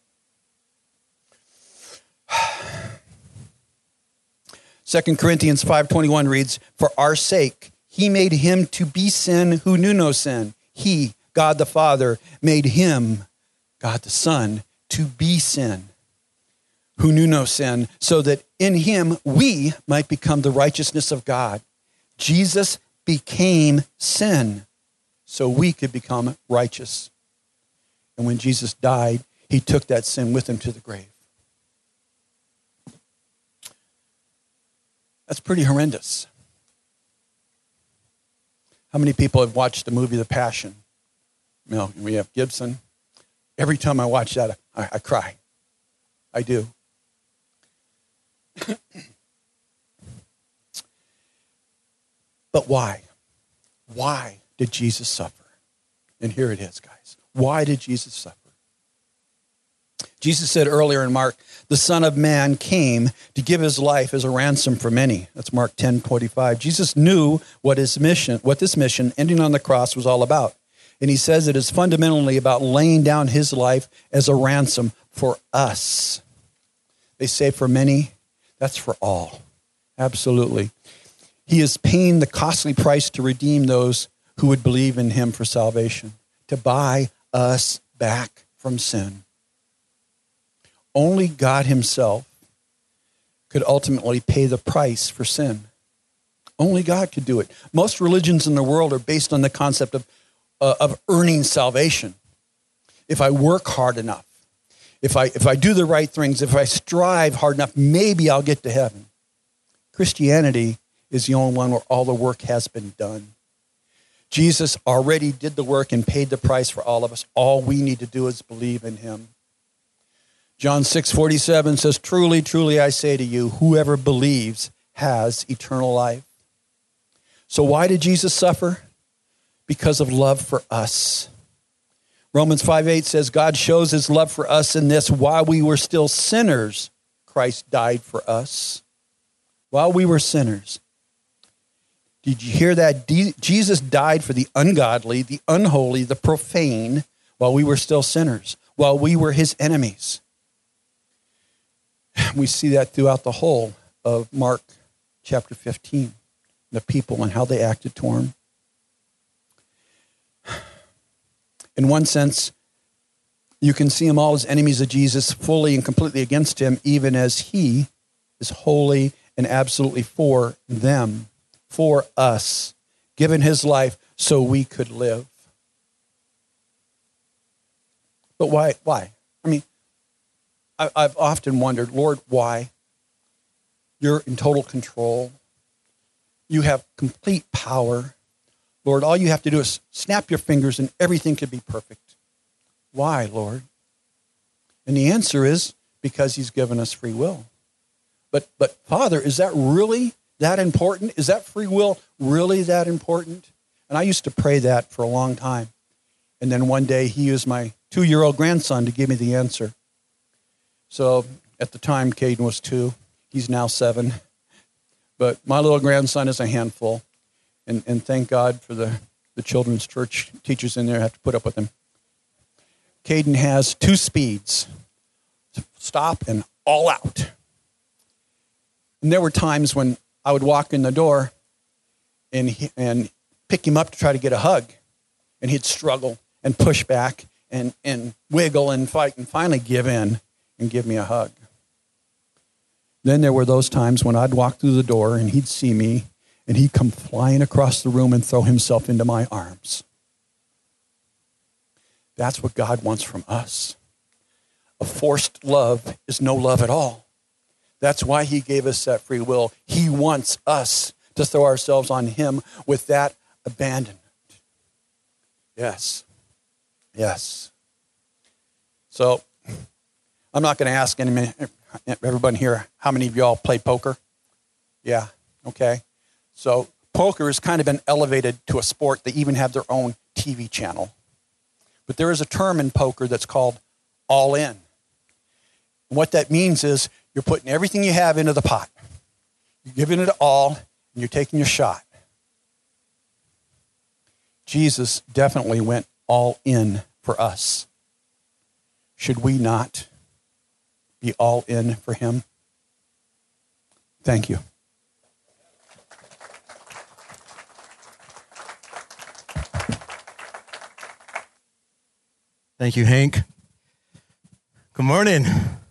E: 2 Corinthians 5:21 reads, "For our sake, he made him to be sin who knew no sin. He, God the Father, made him, God the Son, to be sin who knew no sin, so that in him we might become the righteousness of God." Jesus became sin so we could become righteous. And when Jesus died, he took that sin with him to the grave. That's pretty horrendous. How many people have watched the movie The Passion? You know, we have Gibson. Every time I watch that, I cry. I do. But why? Why did Jesus suffer? And here it is, guys. Why did Jesus suffer? Jesus said earlier in Mark, the Son of Man came to give his life as a ransom for many. That's Mark 10:45. Jesus knew what this mission, ending on the cross, was all about. And he says it is fundamentally about laying down his life as a ransom for us. They say for many, that's for all. Absolutely. He is paying the costly price to redeem those who would believe in him for salvation, to buy us back from sin. Only God himself could ultimately pay the price for sin. Only God could do it. Most religions in the world are based on the concept of earning salvation. If I work hard enough, if I do the right things, if I strive hard enough, maybe I'll get to heaven. Christianity is the only one where all the work has been done. Jesus already did the work and paid the price for all of us. All we need to do is believe in him. John 6:47 says, "Truly, truly, I say to you, whoever believes has eternal life." So why did Jesus suffer? Because of love for us. Romans 5:8 says, God shows his love for us in this: while we were still sinners, Christ died for us. While we were sinners. Did you hear that? Jesus died for the ungodly, the unholy, the profane, while we were still sinners, while we were his enemies. We see that throughout the whole of Mark chapter 15, the people and how they acted toward him. In one sense, you can see them all as enemies of Jesus, fully and completely against him, even as he is wholly and absolutely for them, for us, given his life so we could live. But why? I mean, I've often wondered, Lord, why? You're in total control. You have complete power. Lord, all you have to do is snap your fingers and everything could be perfect. Why, Lord? And the answer is because he's given us free will. But Father, is that really that important? Is that free will really that important? And I used to pray that for a long time. And then one day he used my 2-year-old grandson to give me the answer. So at the time, Caden was 2. He's now 7. But my little grandson is a handful. And thank God for the children's church teachers in there who have to put up with him. Caden has 2 speeds: stop and all out. And there were times when I would walk in the door and pick him up to try to get a hug. And he'd struggle and push back and wiggle and fight and finally give in and give me a hug. Then there were those times when I'd walk through the door and he'd see me and he'd come flying across the room and throw himself into my arms. That's what God wants from us. A forced love is no love at all. That's why he gave us that free will. He wants us to throw ourselves on him with that abandonment. Yes. Yes. So I'm not going to ask everyone here, how many of y'all play poker? Yeah, okay. So poker has kind of been elevated to a sport. They even have their own TV channel. But there is a term in poker that's called all in. And what that means is you're putting everything you have into the pot. You're giving it all, and you're taking your shot. Jesus definitely went all in for us. Should we not be all in for him? Thank you.
F: Thank you, Hank. Good morning.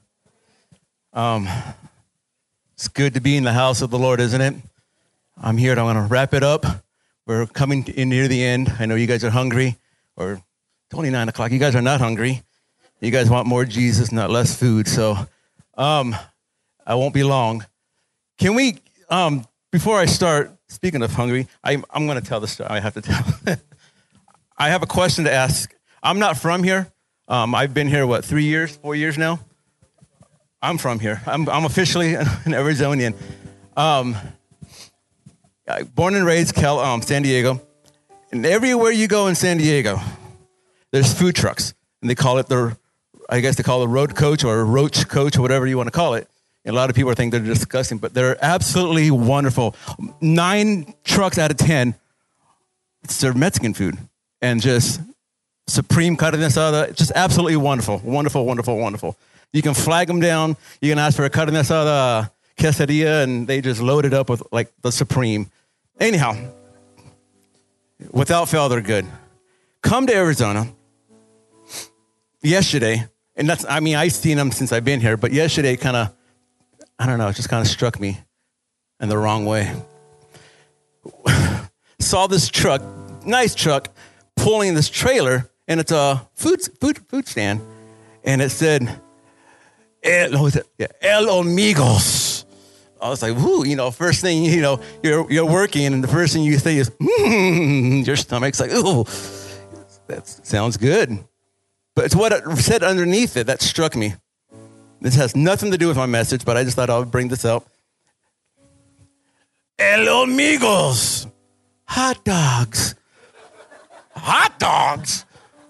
F: It's good to be in the house of the Lord, isn't it? I'm here and I want to wrap it up. We're coming in near the end. I know you guys are hungry, or it's only 9 o'clock. You guys are not hungry. You guys want more Jesus, not less food. So I won't be long. Can we, before I start, speaking of hungry, I'm going to tell the story. I have to tell. I have a question to ask. I'm not from here. I've been here, 4 years now? I'm from here. I'm officially an Arizonian. Born and raised San Diego. And everywhere you go in San Diego, there's food trucks. And they call it the road coach or roach coach or whatever you want to call it. And a lot of people think they're disgusting, but they're absolutely wonderful. 9 trucks out of 10 serve Mexican food. And just supreme carne asada, just absolutely wonderful, wonderful, wonderful, wonderful. You can flag them down. You can ask for a carne asada quesadilla, and they just load it up with like the supreme. Anyhow, without fail, they're good. Come to Arizona yesterday, and I've seen them since I've been here, but yesterday it just kind of struck me in the wrong way. Saw this truck, nice truck, pulling this trailer, and it's a food stand, and it said, El Amigos. I was like, whoo, first thing, you're working, and the first thing you think is, your stomach's like, ooh, that sounds good. But it's what it said underneath it that struck me. This has nothing to do with my message, but I just thought I would bring this up. El Amigos. Hot dogs. Hot dogs?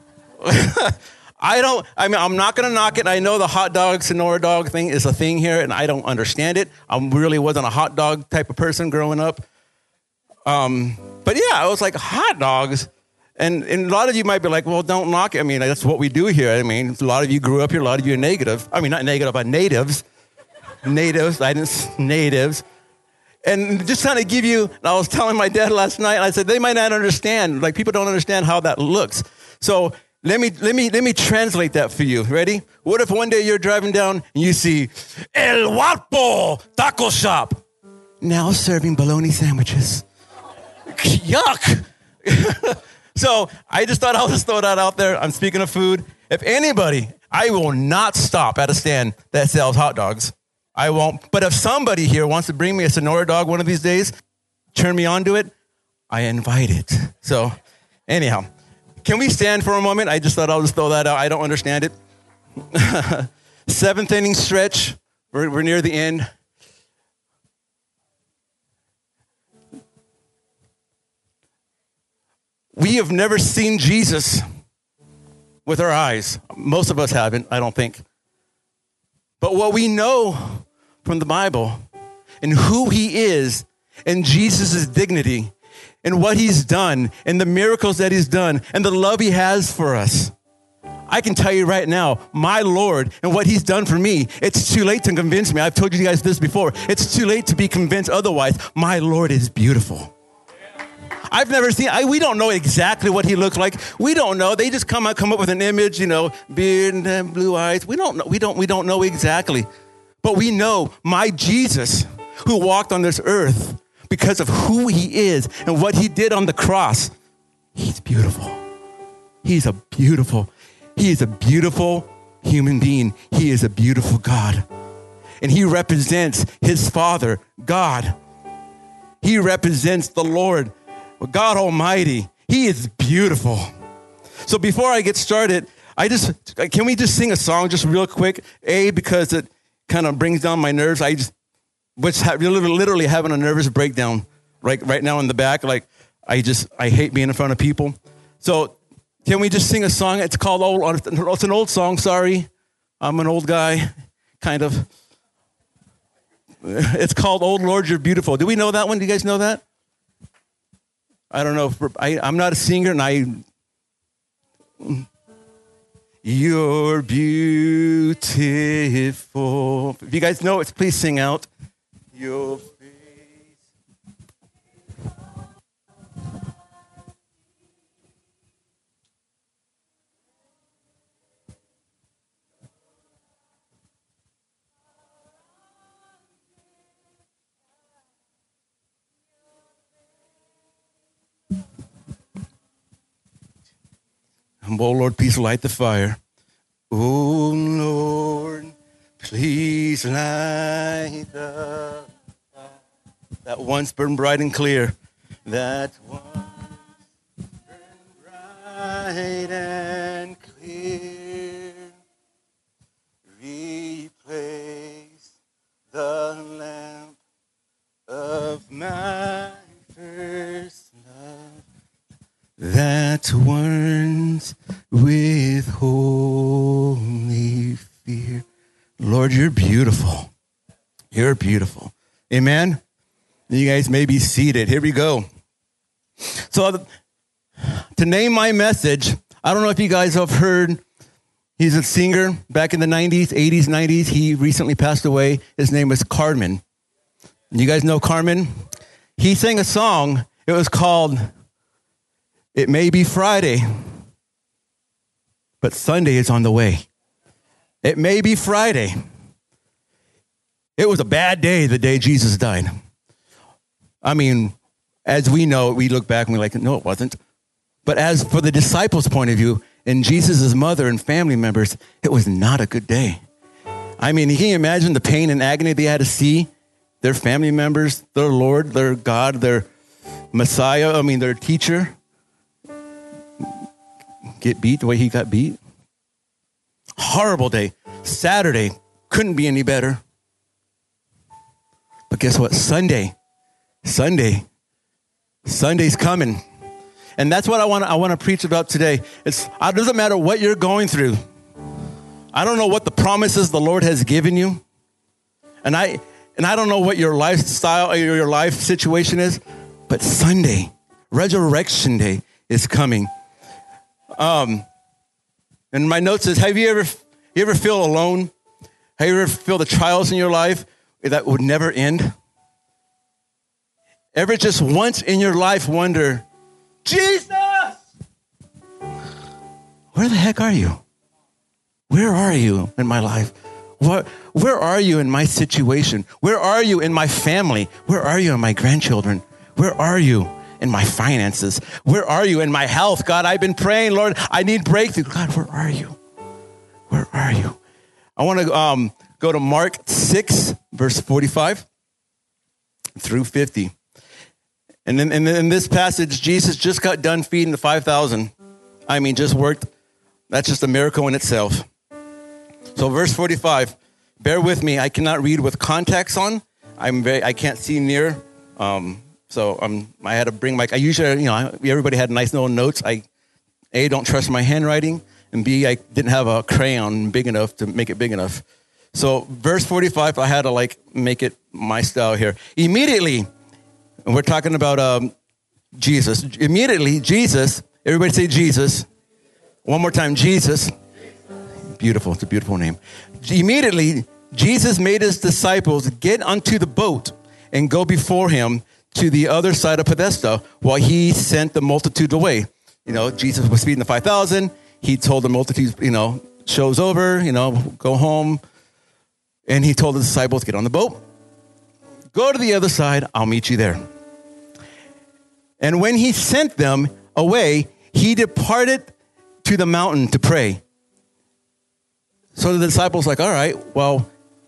F: I'm not going to knock it. I know the hot dog, Sonora dog thing is a thing here, and I don't understand it. I really wasn't a hot dog type of person growing up. But yeah, I was like, hot dogs? And a lot of you might be like, well, don't knock it. That's what we do here. A lot of you grew up here. A lot of you are negative. Not negative, but natives. Natives. And just kind of give you, I was telling my dad last night, I said, they might not understand. Like, people don't understand how that looks. So let me translate that for you. Ready? What if one day you're driving down and you see El Guapo Taco Shop now serving bologna sandwiches? Yuck. So I just thought I'll just throw that out there. I'm speaking of food. If anybody, I will not stop at a stand that sells hot dogs. I won't. But if somebody here wants to bring me a Sonora dog one of these days, turn me on to it, I invite it. So anyhow, can we stand for a moment? I just thought I'll just throw that out. I don't understand it. 7th inning stretch. We're near the end. We have never seen Jesus with our eyes. Most of us haven't, I don't think. But what we know from the Bible and who he is and Jesus' dignity and what he's done and the miracles that he's done and the love he has for us. I can tell you right now, my Lord and what he's done for me, it's too late to convince me. I've told you guys this before. It's too late to be convinced otherwise. My Lord is beautiful. I've never seen, we don't know exactly what he looks like. We don't know. They just come up with an image, beard and blue eyes. We don't know exactly. But we know my Jesus, who walked on this earth because of who he is and what he did on the cross, he's beautiful. He is a beautiful human being. He is a beautiful God. And he represents his Father, God. He represents the Lord, God Almighty. He is beautiful. So before I get started, can we just sing a song just real quick? Because it kind of brings down my nerves. I literally having a nervous breakdown right now in the back. Like I hate being in front of people. So can we just sing a song? It's called it's an old song. Sorry, I'm an old guy, kind of. It's called "Oh Lord, You're Beautiful." Do we know that one? Do you guys know that? I don't know. I'm not a singer, and You're beautiful. If you guys know it, please sing out. Your face. Oh, Lord, please light the fire. Oh, Lord, please light the fire. That once burned bright and clear. That once burned bright and clear. Replace the lamp of my first love. That warns with holy fear. Lord, you're beautiful. You're beautiful. Amen? You guys may be seated. Here we go. So to name my message, I don't know if you guys have heard, he's a singer back in the 90s, 80s, 90s. He recently passed away. His name was Carmen. You guys know Carmen? He sang a song. It was called "It May Be Friday, but Sunday is on the way." It may be Friday. It was a bad day the day Jesus died. I mean, as we know, we look back and we're like, no, it wasn't. But as for the disciples' point of view, and Jesus' mother and family members, it was not a good day. I mean, can you imagine the pain and agony they had to see their family members, their Lord, their God, their Messiah, their teacher, get beat the way he got beat? Horrible day. Saturday couldn't be any better. But guess what? Sunday's coming. And that's what I want to preach about today. It doesn't matter what you're going through. I don't know what the promises the Lord has given you. And I don't know what your lifestyle or your life situation is, but Sunday, Resurrection Day, is coming. And my note says, have you ever feel alone? Have you ever feel the trials in your life that would never end? Ever just once in your life wonder, Jesus, where the heck are you? Where are you in my life? Where are you in my situation? Where are you in my family? Where are you in my grandchildren? Where are you in my finances? Where are you in my health? God, I've been praying, Lord, I need breakthrough. God, where are you? Where are you? I want to go to Mark 6, verse 45 through 50. And then in this passage, Jesus just got done feeding the 5,000. Just worked. That's just a miracle in itself. So verse 45, bear with me. I cannot read with contacts on. I can't see near. So I had to bring my, everybody had nice little notes. A, don't trust my handwriting. And B, I didn't have a crayon big enough to make it big enough. So verse 45, I had to make it my style here. Immediately, and we're talking about Jesus. Immediately, Jesus, everybody say Jesus. One more time, Jesus. Beautiful, it's a beautiful name. Immediately, Jesus made his disciples get onto the boat and go before him to the other side of Bethesda while he sent the multitude away. Jesus was feeding the 5,000. He told the multitude, show's over, go home. And he told the disciples, get on the boat, go to the other side, I'll meet you there. And when he sent them away, he departed to the mountain to pray. So the disciples like, all right, well,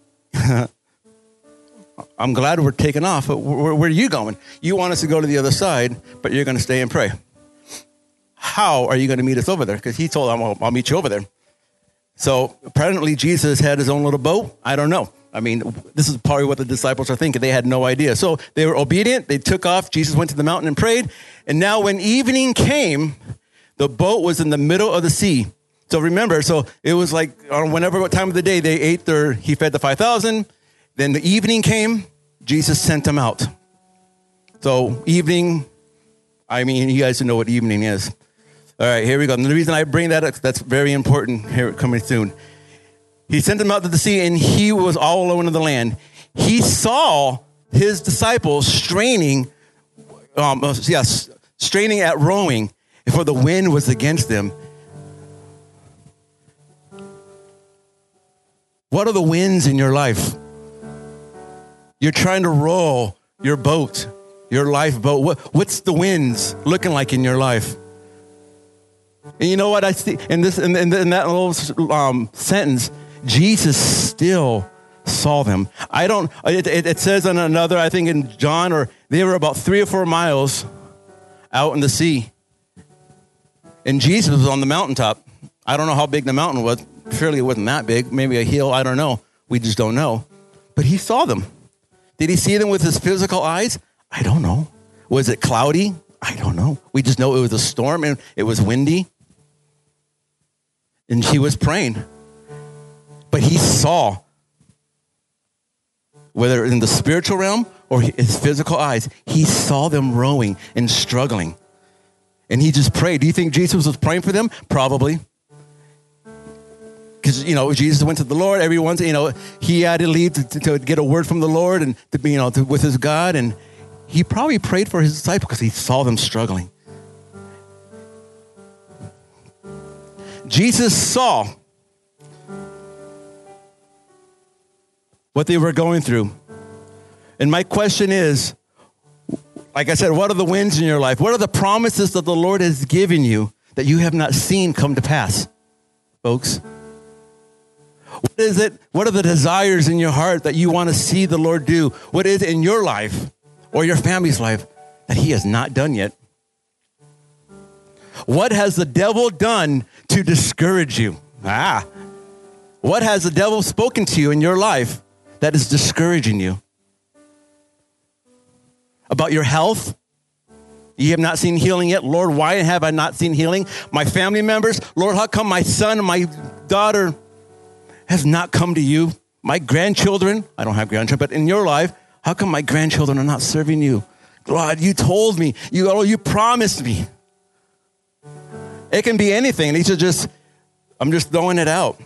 F: I'm glad we're taking off, but where are you going? You want us to go to the other side, but you're going to stay and pray. How are you going to meet us over there? Because he told them, well, I'll meet you over there. So apparently Jesus had his own little boat. I don't know. I mean, this is probably what the disciples are thinking. They had no idea. So they were obedient. They took off. Jesus went to the mountain and prayed. And now when evening came, the boat was in the middle of the sea. So remember, so it was like on what time of the day they ate he fed the 5,000. Then the evening came, Jesus sent them out. So evening, I mean, you guys know what evening is. All right, here we go. And the reason I bring that up, that's very important here coming soon. He sent them out to the sea, and he was all alone in the land. He saw his disciples straining at rowing, for the wind was against them. What are the winds in your life? You're trying to row your boat, your lifeboat. What's the winds looking like in your life? And you know what I see in that little sentence? Jesus still saw them. It says on another, I think in John, or they were about 3 or 4 miles out in the sea. And Jesus was on the mountaintop. I don't know how big the mountain was. Surely it wasn't that big. Maybe a hill. I don't know. We just don't know. But he saw them. Did he see them with his physical eyes? I don't know. Was it cloudy? I don't know. We just know it was a storm and it was windy. And he was praying. But he saw, whether in the spiritual realm or his physical eyes, he saw them rowing and struggling. And he just prayed. Do you think Jesus was praying for them? Probably. Because, Jesus went to the Lord. Everyone's, he had to leave to get a word from the Lord and to be, with his God. And he probably prayed for his disciples because he saw them struggling. Jesus saw what they were going through. And my question is, like I said, what are the winds in your life? What are the promises that the Lord has given you that you have not seen come to pass, folks? What is it? What are the desires in your heart that you want to see the Lord do? What is in your life or your family's life that he has not done yet? What has the devil done to discourage you? What has the devil spoken to you in your life that is discouraging you? About your health? You have not seen healing yet. Lord, why have I not seen healing? My family members, Lord, how come my son and my daughter has not come to you? My grandchildren, I don't have grandchildren, but in your life, how come my grandchildren are not serving you? God, you told me, you promised me. It can be anything. These are I'm just throwing it out.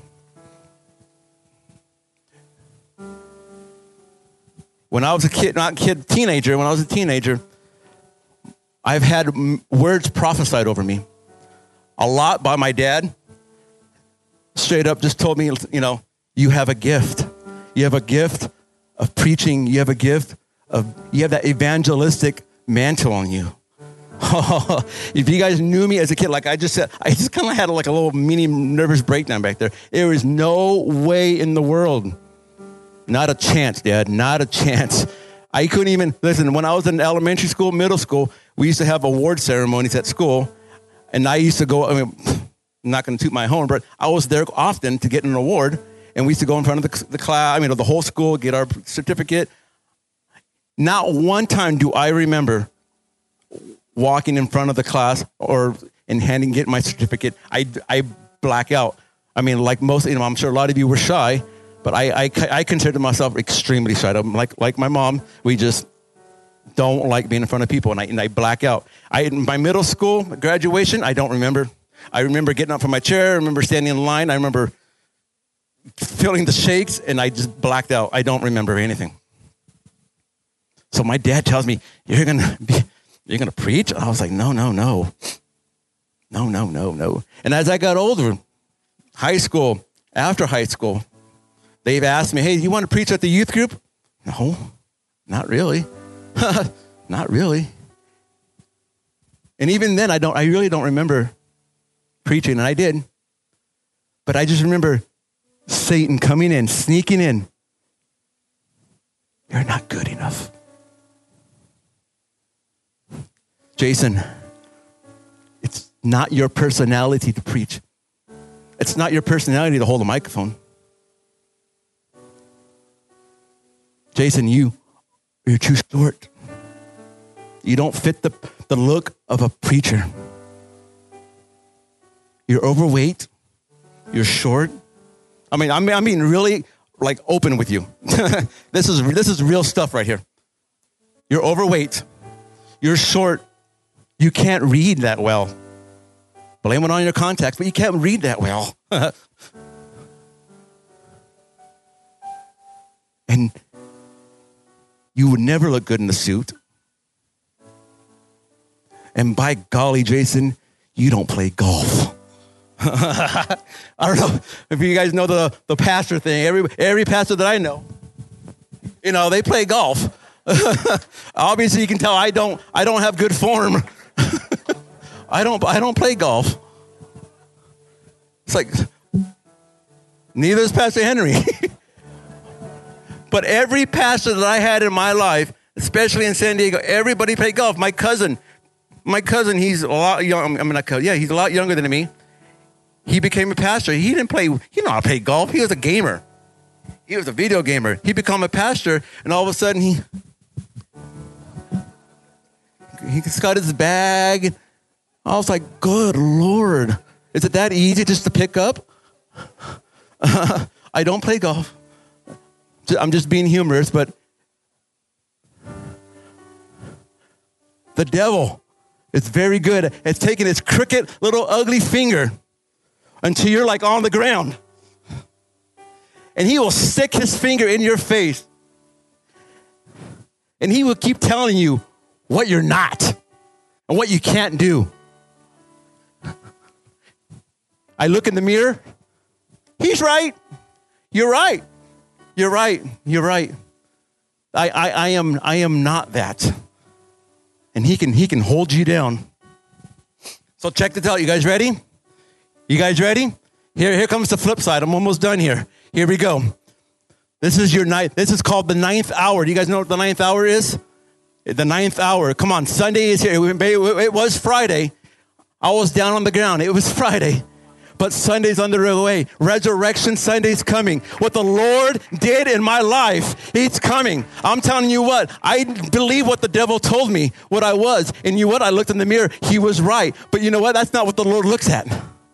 F: When I was a teenager, I've had words prophesied over me. A lot by my dad. Straight up just told me, you have a gift. You have a gift of preaching. You have that evangelistic mantle on you. If you guys knew me as a kid, like I just said, I just kind of had like a little mini nervous breakdown back there. There is no way in the world. Not a chance, Dad. Not a chance. I couldn't even, listen, when I was in elementary school, middle school, we used to have award ceremonies at school. And I used to go, I'm not going to toot my horn, but I was there often to get an award. And we used to go in front of the class, the whole school, get our certificate. Not one time do I remember walking in front of the class and getting my certificate. I black out. Like most, I'm sure a lot of you were shy, but I consider myself extremely shy. I'm like my mom. We just don't like being in front of people, and I black out. In my middle school graduation, I don't remember. I remember getting up from my chair. I remember standing in line. I remember feeling the shakes, and I just blacked out. I don't remember anything. So my dad tells me, you're gonna preach? I was like, no. And as I got older, high school, after high school, They've asked me, hey, you want to preach at the youth group? No, not really. Not really. And even then, I really don't remember preaching, and I did. But I just remember Satan coming in, sneaking in. You're not good enough. Jason, it's not your personality to preach. It's not your personality to hold a microphone. Jason, you're too short. You don't fit the look of a preacher. You're overweight. You're short. I mean, I'm being really like open with you. This is real stuff right here. You're overweight. You're short. You can't read that well. Blame it on your contacts, but you can't read that well. And you would never look good in a suit. And by golly, Jason, you don't play golf. I don't know if you guys know the pastor thing. Every pastor that I know, they play golf. Obviously, you can tell I don't have good form. I don't play golf. It's like neither is Pastor Henry. But every pastor that I had in my life, especially in San Diego, everybody played golf. My cousin, he's a lot young. He's a lot younger than me. He became a pastor. He didn't play, how to play golf. He was a gamer. He was a video gamer. He became a pastor, and all of a sudden he got his bag. I was like, good Lord. Is it that easy just to pick up? I don't play golf. I'm just being humorous, but the devil is very good at taking his crooked little ugly finger until you're like on the ground. And he will stick his finger in your face. And he will keep telling you what you're not and what you can't do. I look in the mirror. He's right. You're right. You're right. You're right. I am not that. And he can hold you down. So check this out. You guys ready? You guys ready? Here comes the flip side. I'm almost done here. Here we go. This is your night. This is called the 9th hour. Do you guys know what the 9th hour is? The 9th hour. Come on. Sunday is here. It was Friday. I was down on the ground. It was Friday. But Sunday's on the way. Resurrection Sunday's coming. What the Lord did in my life, it's coming. I'm telling you what, I believe what the devil told me, what I was. And you know what? I looked in the mirror. He was right. But you know what? That's not what the Lord looks at.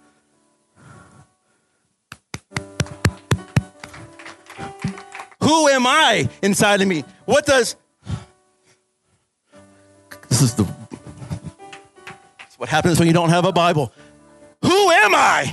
F: Who am I inside of me? This is what happens when you don't have a Bible. Who am I?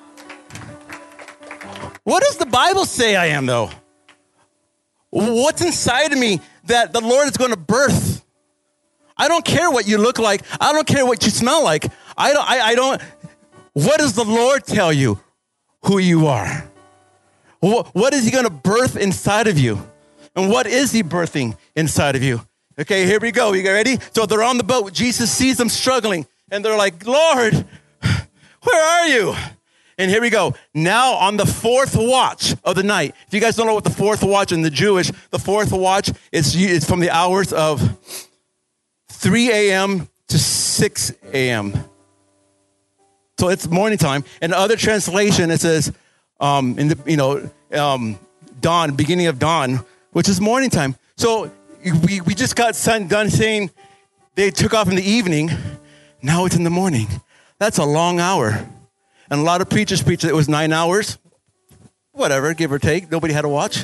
F: What does the Bible say I am, though? What's inside of me that the Lord is going to birth? I don't care what you look like. I don't care what you smell like. I don't. What does the Lord tell you who you are? What is he going to birth inside of you? And what is he birthing inside of you? Okay, here we go. You get ready? So they're on the boat. Jesus sees them struggling. And they're like, Lord, where are you? And here we go. Now on the 4th watch of the night. If you guys don't know what the 4th watch in the Jewish, the 4th watch is from the hours of 3 a.m. to 6 a.m. So it's morning time. And the other translation, it says, dawn, beginning of dawn, which is morning time. So we just got done saying they took off in the evening. Now it's in the morning. That's a long hour. And a lot of preachers preach that it was 9 hours. Whatever, give or take. Nobody had to watch.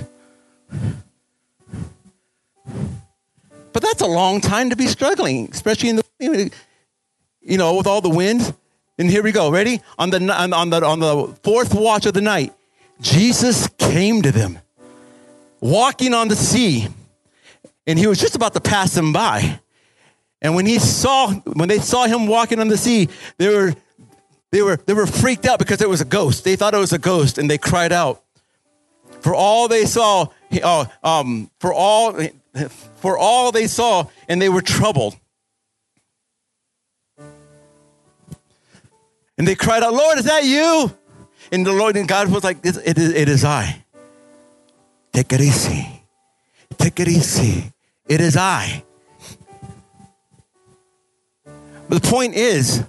F: But that's a long time to be struggling, especially in the, with all the wind. And here we go. Ready? On the 4th watch of the night, Jesus came to them, walking on the sea, and he was just about to pass them by. And when they saw him walking on the sea, they were freaked out because it was a ghost. They thought it was a ghost, and they cried out. For all they saw, for all they saw, and they were troubled. And they cried out, Lord, is that you? And the Lord and God was like, it is I. Take it easy. Take it easy. It is I. But the point is,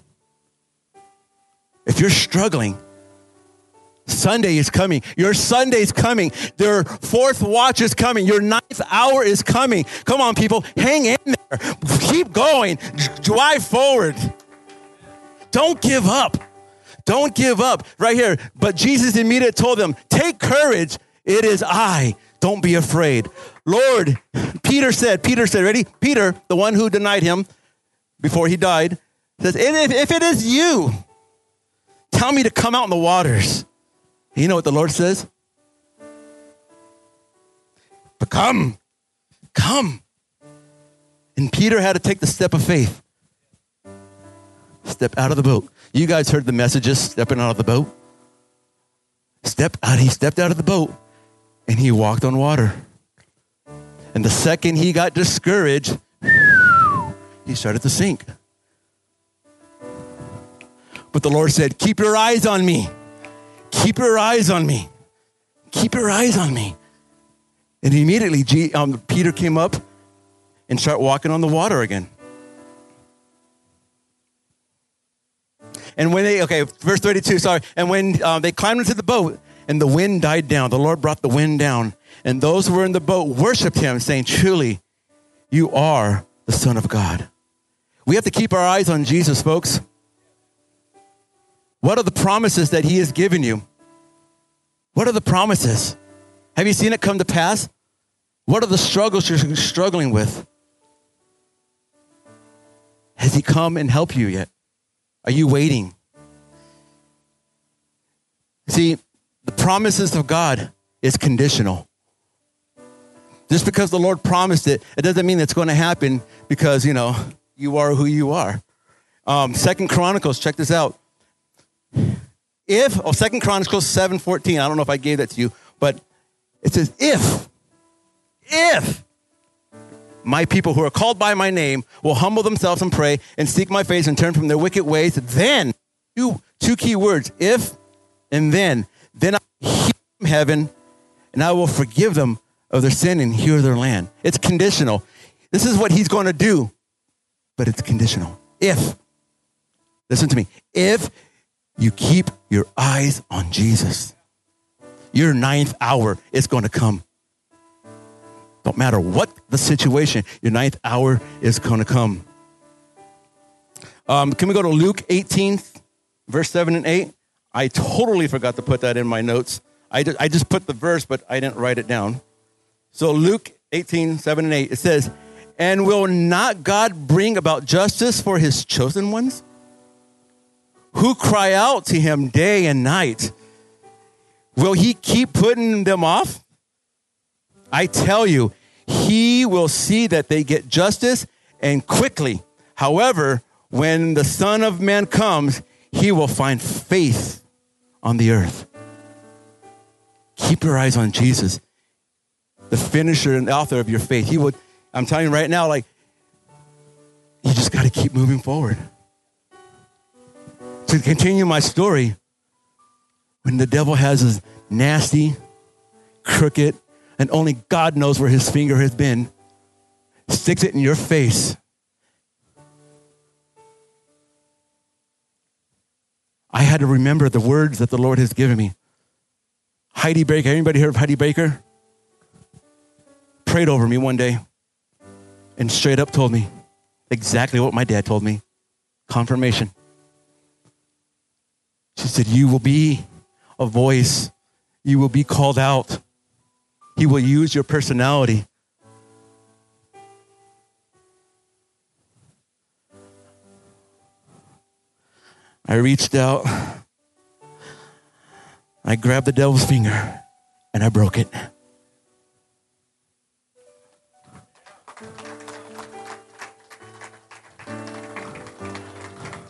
F: if you're struggling, Sunday is coming. Your Sunday's coming. Their fourth watch is coming. Your ninth hour is coming. Come on, people. Hang in there. Keep going. Drive forward. Don't give up. Don't give up. Right here. But Jesus immediately told them, take courage. It is I. Don't be afraid. Lord, Peter said, ready? Peter, the one who denied him before he died, says, if it is you, tell me to come out in the waters. You know what the Lord says? But come. And Peter had to take the step of faith. Step out of the boat. You guys heard the messages, stepping out of the boat. He stepped out of the boat and he walked on water. And the second he got discouraged, he started to sink. But the Lord said, keep your eyes on me. Keep your eyes on me. Keep your eyes on me. And immediately Peter came up and started walking on the water again. And when verse 32, sorry. And when they climbed into the boat and the wind died down, the Lord brought the wind down. And those who were in the boat worshiped him, saying, truly, you are the Son of God. We have to keep our eyes on Jesus, folks. What are the promises that he has given you? What are the promises? Have you seen it come to pass? What are the struggles you're struggling with? Has he come and helped you yet? Are you waiting? See, the promises of God is conditional. Just because the Lord promised it, it doesn't mean it's going to happen because, you are who you are. 2 Chronicles, check this out. 2 Chronicles 7:14, I don't know if I gave that to you, but it says, if my people who are called by my name will humble themselves and pray and seek my face and turn from their wicked ways, then, two key words, if and then I will hear from heaven and I will forgive them of their sin and heal their land. It's conditional. This is what he's going to do, but it's conditional. If, listen to me, if you keep your eyes on Jesus, your ninth hour is going to come. Don't matter what the situation, your ninth hour is going to come. Can we go to Luke 18, verse 7 and 8? I totally forgot to put that in my notes. I just put the verse, but I didn't write it down. So Luke 18, 7 and 8, it says, and will not God bring about justice for his chosen ones, who cry out to him day and night? Will he keep putting them off? I tell you, he will see that they get justice and quickly. However, when the Son of Man comes, he will find faith on the earth. Keep your eyes on Jesus, the finisher and author of your faith. I'm telling you right now, you just got to keep moving forward. To continue my story, when the devil has his nasty, crooked, and only God knows where his finger has been, sticks it in your face, I had to remember the words that the Lord has given me. Heidi Baker, anybody heard of Heidi Baker? Prayed over me one day and straight up told me exactly what my dad told me. Confirmation. She said, you will be a voice. You will be called out. He will use your personality. I reached out. I grabbed the devil's finger and I broke it.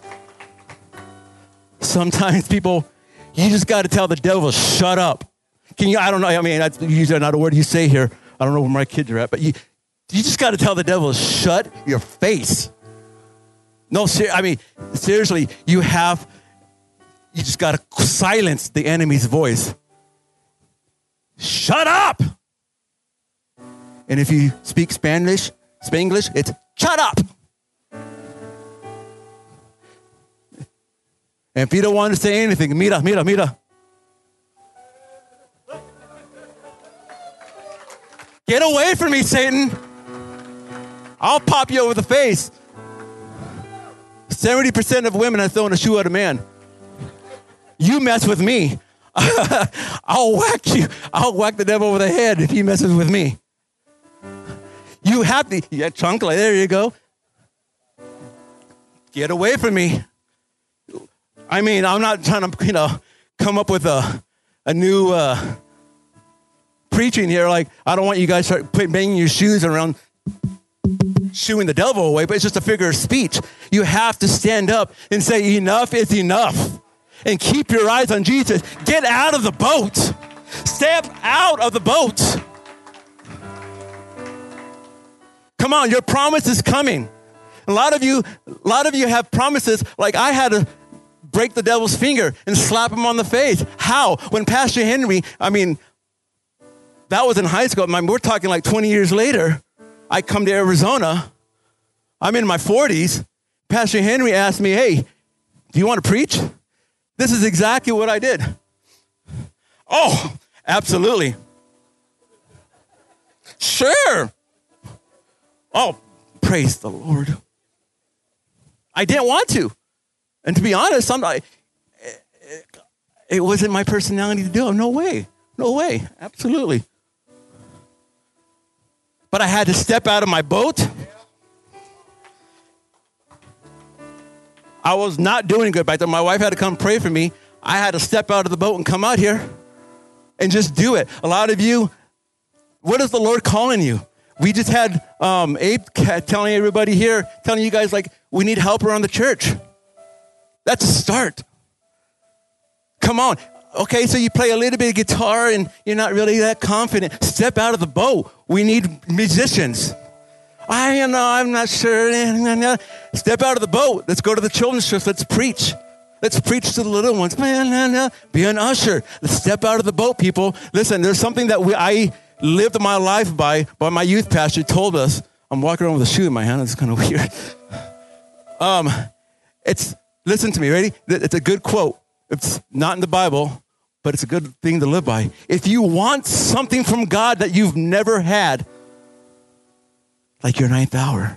F: Sometimes people, you just got to tell the devil, shut up. Can you, I don't know, I mean, that's usually not a word you say here. I don't know where my kids are at, but you just got to tell the devil, shut your face. No, I mean, seriously, you just got to silence the enemy's voice. Shut up. And if you speak Spanglish, it's shut up. And if you don't want to say anything, mira. Get away from me, Satan. I'll pop you over the face. 70% of women are throwing a shoe at a man. You mess with me, I'll whack you. I'll whack the devil over the head if he messes with me. You have to, yeah, chunkla, there you go. Get away from me. I mean, I'm not trying to, come up with a new preaching here. Like, I don't want you guys to start banging your shoes around, shooing the devil away, but it's just a figure of speech. You have to stand up and say, enough is enough. And keep your eyes on Jesus. Get out of the boat. Step out of the boat. Come on, your promise is coming. A lot of you have promises. Like, I had to break the devil's finger and slap him on the face. How? When Pastor Henry, that was in high school. We're talking like 20 years later. I come to Arizona. I'm in my 40s. Pastor Henry asked me, hey, do you want to preach? This is exactly what I did. Oh, absolutely. Sure. Oh, praise the Lord. I didn't want to. And to be honest, it wasn't my personality to do it. No way. Absolutely. But I had to step out of my boat. I was not doing good back then. My wife had to come pray for me. I had to step out of the boat and come out here and just do it. A lot of you, what is the Lord calling you? We just had Abe telling everybody here, telling you guys, like, we need help around the church. That's a start. Come on. Okay, so you play a little bit of guitar and you're not really that confident. Step out of the boat. We need musicians. I'm not sure. Step out of the boat. Let's go to the children's church. Let's preach. Let's preach to the little ones. Be an usher. Let's step out of the boat, people. Listen, there's something that I lived my life by my youth pastor told us. I'm walking around with a shoe in my hand. It's kind of weird. Listen to me, ready? It's a good quote. It's not in the Bible, but it's a good thing to live by. If you want something from God that you've never had, like your 9th hour,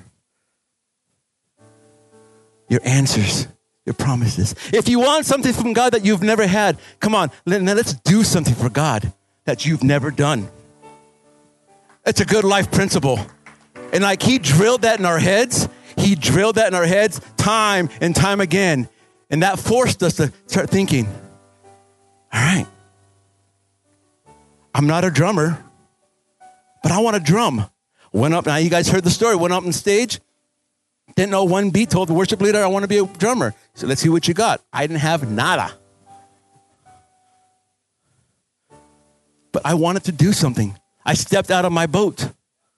F: your answers, your promises. If you want something from God that you've never had, come on, let's do something for God that you've never done. It's a good life principle. And like he drilled that in our heads. He drilled that in our heads time and time again. And that forced us to start thinking, all right, I'm not a drummer, but I want to drum. Went up, now you guys heard the story, went up on stage, didn't know one beat, told the worship leader, I want to be a drummer. So let's see what you got. I didn't have nada. But I wanted to do something. I stepped out of my boat.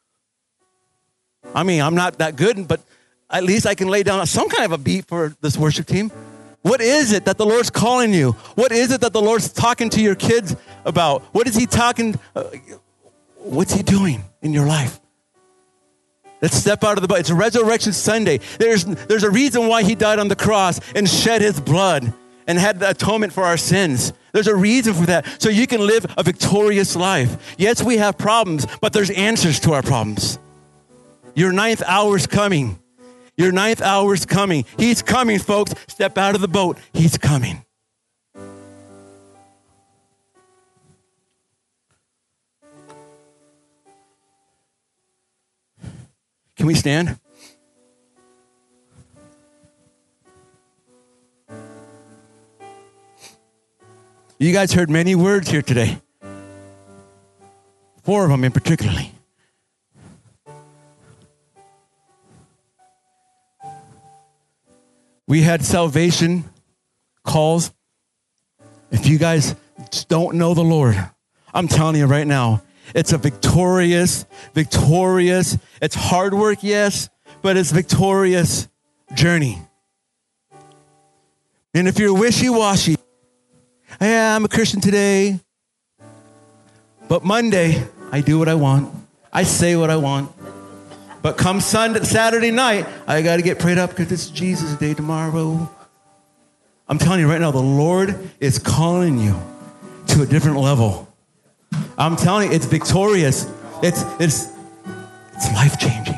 F: I'm not that good, but at least I can lay down some kind of a beat for this worship team. What is it that the Lord's calling you? What is it that the Lord's talking to your kids about? What is he talking? What's he doing in your life? Let's step out of the boat. It's a Resurrection Sunday. There's a reason why he died on the cross and shed his blood and had the atonement for our sins. There's a reason for that. So you can live a victorious life. Yes, we have problems, but there's answers to our problems. Your 9th hour is coming. Your 9th hour is coming. He's coming, folks. Step out of the boat. He's coming. Can we stand? You guys heard many words here today. 4 of them in particularly. We had salvation calls. If you guys don't know the Lord, I'm telling you right now, it's a victorious, it's hard work, yes, but it's victorious journey. And if you're wishy-washy, yeah, I'm a Christian today, but Monday, I do what I want. I say what I want. But come Saturday night, I got to get prayed up because it's Jesus' day tomorrow. I'm telling you right now, the Lord is calling you to a different level. I'm telling you, it's victorious. It's life-changing.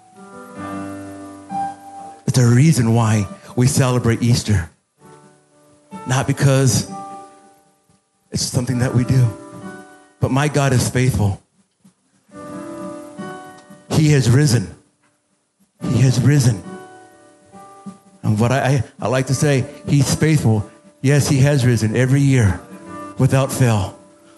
F: It's a reason why we celebrate Easter. Not because it's something that we do, but my God is faithful. He has risen. He has risen. And what I like to say, he's faithful. Yes, he has risen every year without fail.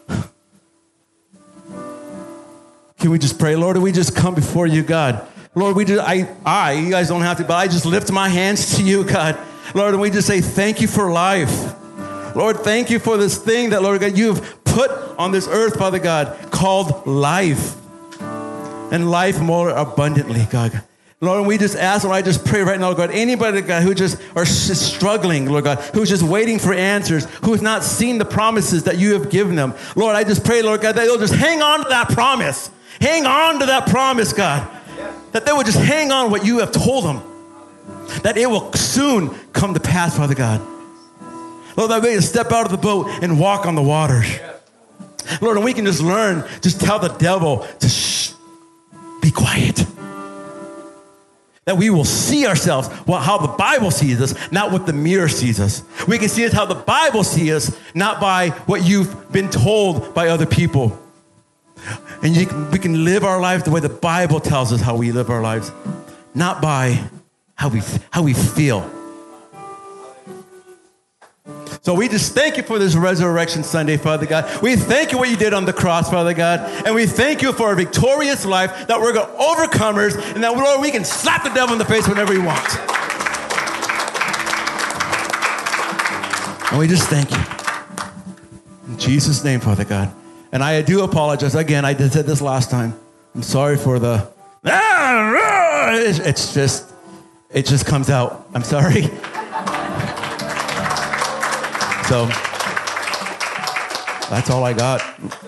F: Can we just pray? Lord, we just come before you, God. Lord, you guys don't have to, but I just lift my hands to you, God. Lord, and we just say thank you for life. Lord, thank you for this thing that, Lord God, you've put on this earth, Father God, called life. And life more abundantly, God. Lord, and we just ask, Lord, I just pray right now, Lord God, anybody, God, who just are struggling, Lord God, who's just waiting for answers, who has not seen the promises that you have given them. Lord, I just pray, Lord God, that they'll just hang on to that promise. Hang on to that promise, God. That they will just hang on what you have told them. That it will soon come to pass, Father God. Lord, that we can step out of the boat and walk on the waters. Lord, and we can just learn, just tell the devil to be quiet. That we will see ourselves how the Bible sees us, not what the mirror sees us. We can see it how the Bible sees us, not by what you've been told by other people. And we can live our lives the way the Bible tells us how we live our lives, not by how we feel. So we just thank you for this Resurrection Sunday, Father God. We thank you what you did on the cross, Father God. And we thank you for a victorious life, that we're overcomers, and that, Lord, we can slap the devil in the face whenever we want. And we just thank you. In Jesus' name, Father God. And I do apologize. Again, I did said this last time. I'm sorry for the... It just comes out. I'm sorry. So, that's all I got.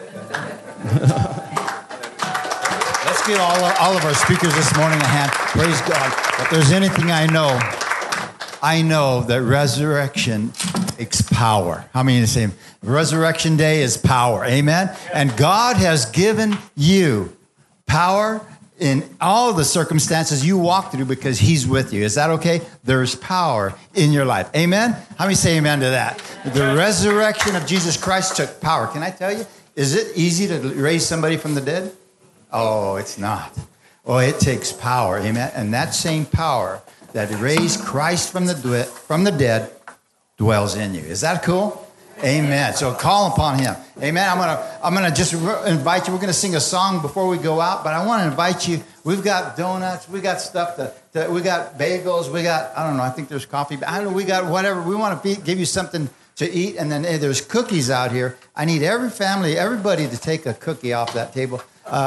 A: Let's give all of our speakers this morning a hand. Praise God. If there's anything I know that resurrection takes power. How many say Resurrection Day is power? Amen? And God has given you power in all the circumstances you walk through because he's with you. Is that okay? There's power in your life. Amen? How many say amen to that? The resurrection of Jesus Christ took power. Can I tell you, is it easy to raise somebody from the dead? Oh, it's not. Oh, it takes power. Amen? And that same power that raised Christ from the dead dwells in you. Is that cool? Amen. So call upon him. Amen. I'm gonna just invite you. We're gonna sing a song before we go out, but I want to invite you. We've got donuts. We got stuff we got bagels. We got, I don't know, I think there's coffee. I don't know, we got whatever. We want to give you something to eat. And then there's cookies out here. I need everybody to take a cookie off that table.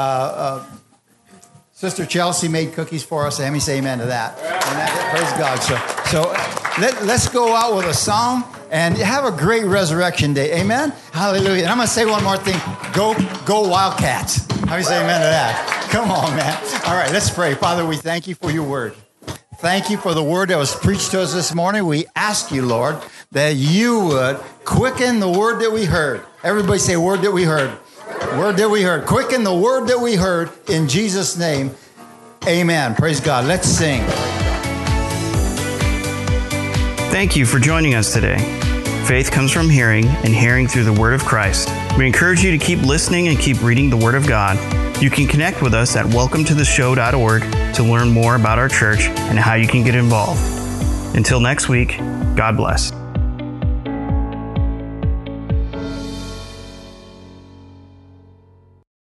A: Sister Chelsea made cookies for us. Let me say amen to that. Praise God. So let's go out with a song and have a great Resurrection Day. Amen? Hallelujah. And I'm going to say one more thing. Go Wildcats. How do you say amen to that? Come on, man. All right, let's pray. Father, we thank you for your word. Thank you for the word that was preached to us this morning. We ask you, Lord, that you would quicken the word that we heard. Everybody say word that we heard. Word that we heard. Quicken the word that we heard in Jesus' name. Amen. Praise God. Let's sing.
G: Thank you for joining us today. Faith comes from hearing, and hearing through the Word of Christ. We encourage you to keep listening and keep reading the Word of God. You can connect with us at welcometotheshow.org to learn more about our church and how you can get involved. Until next week, God bless.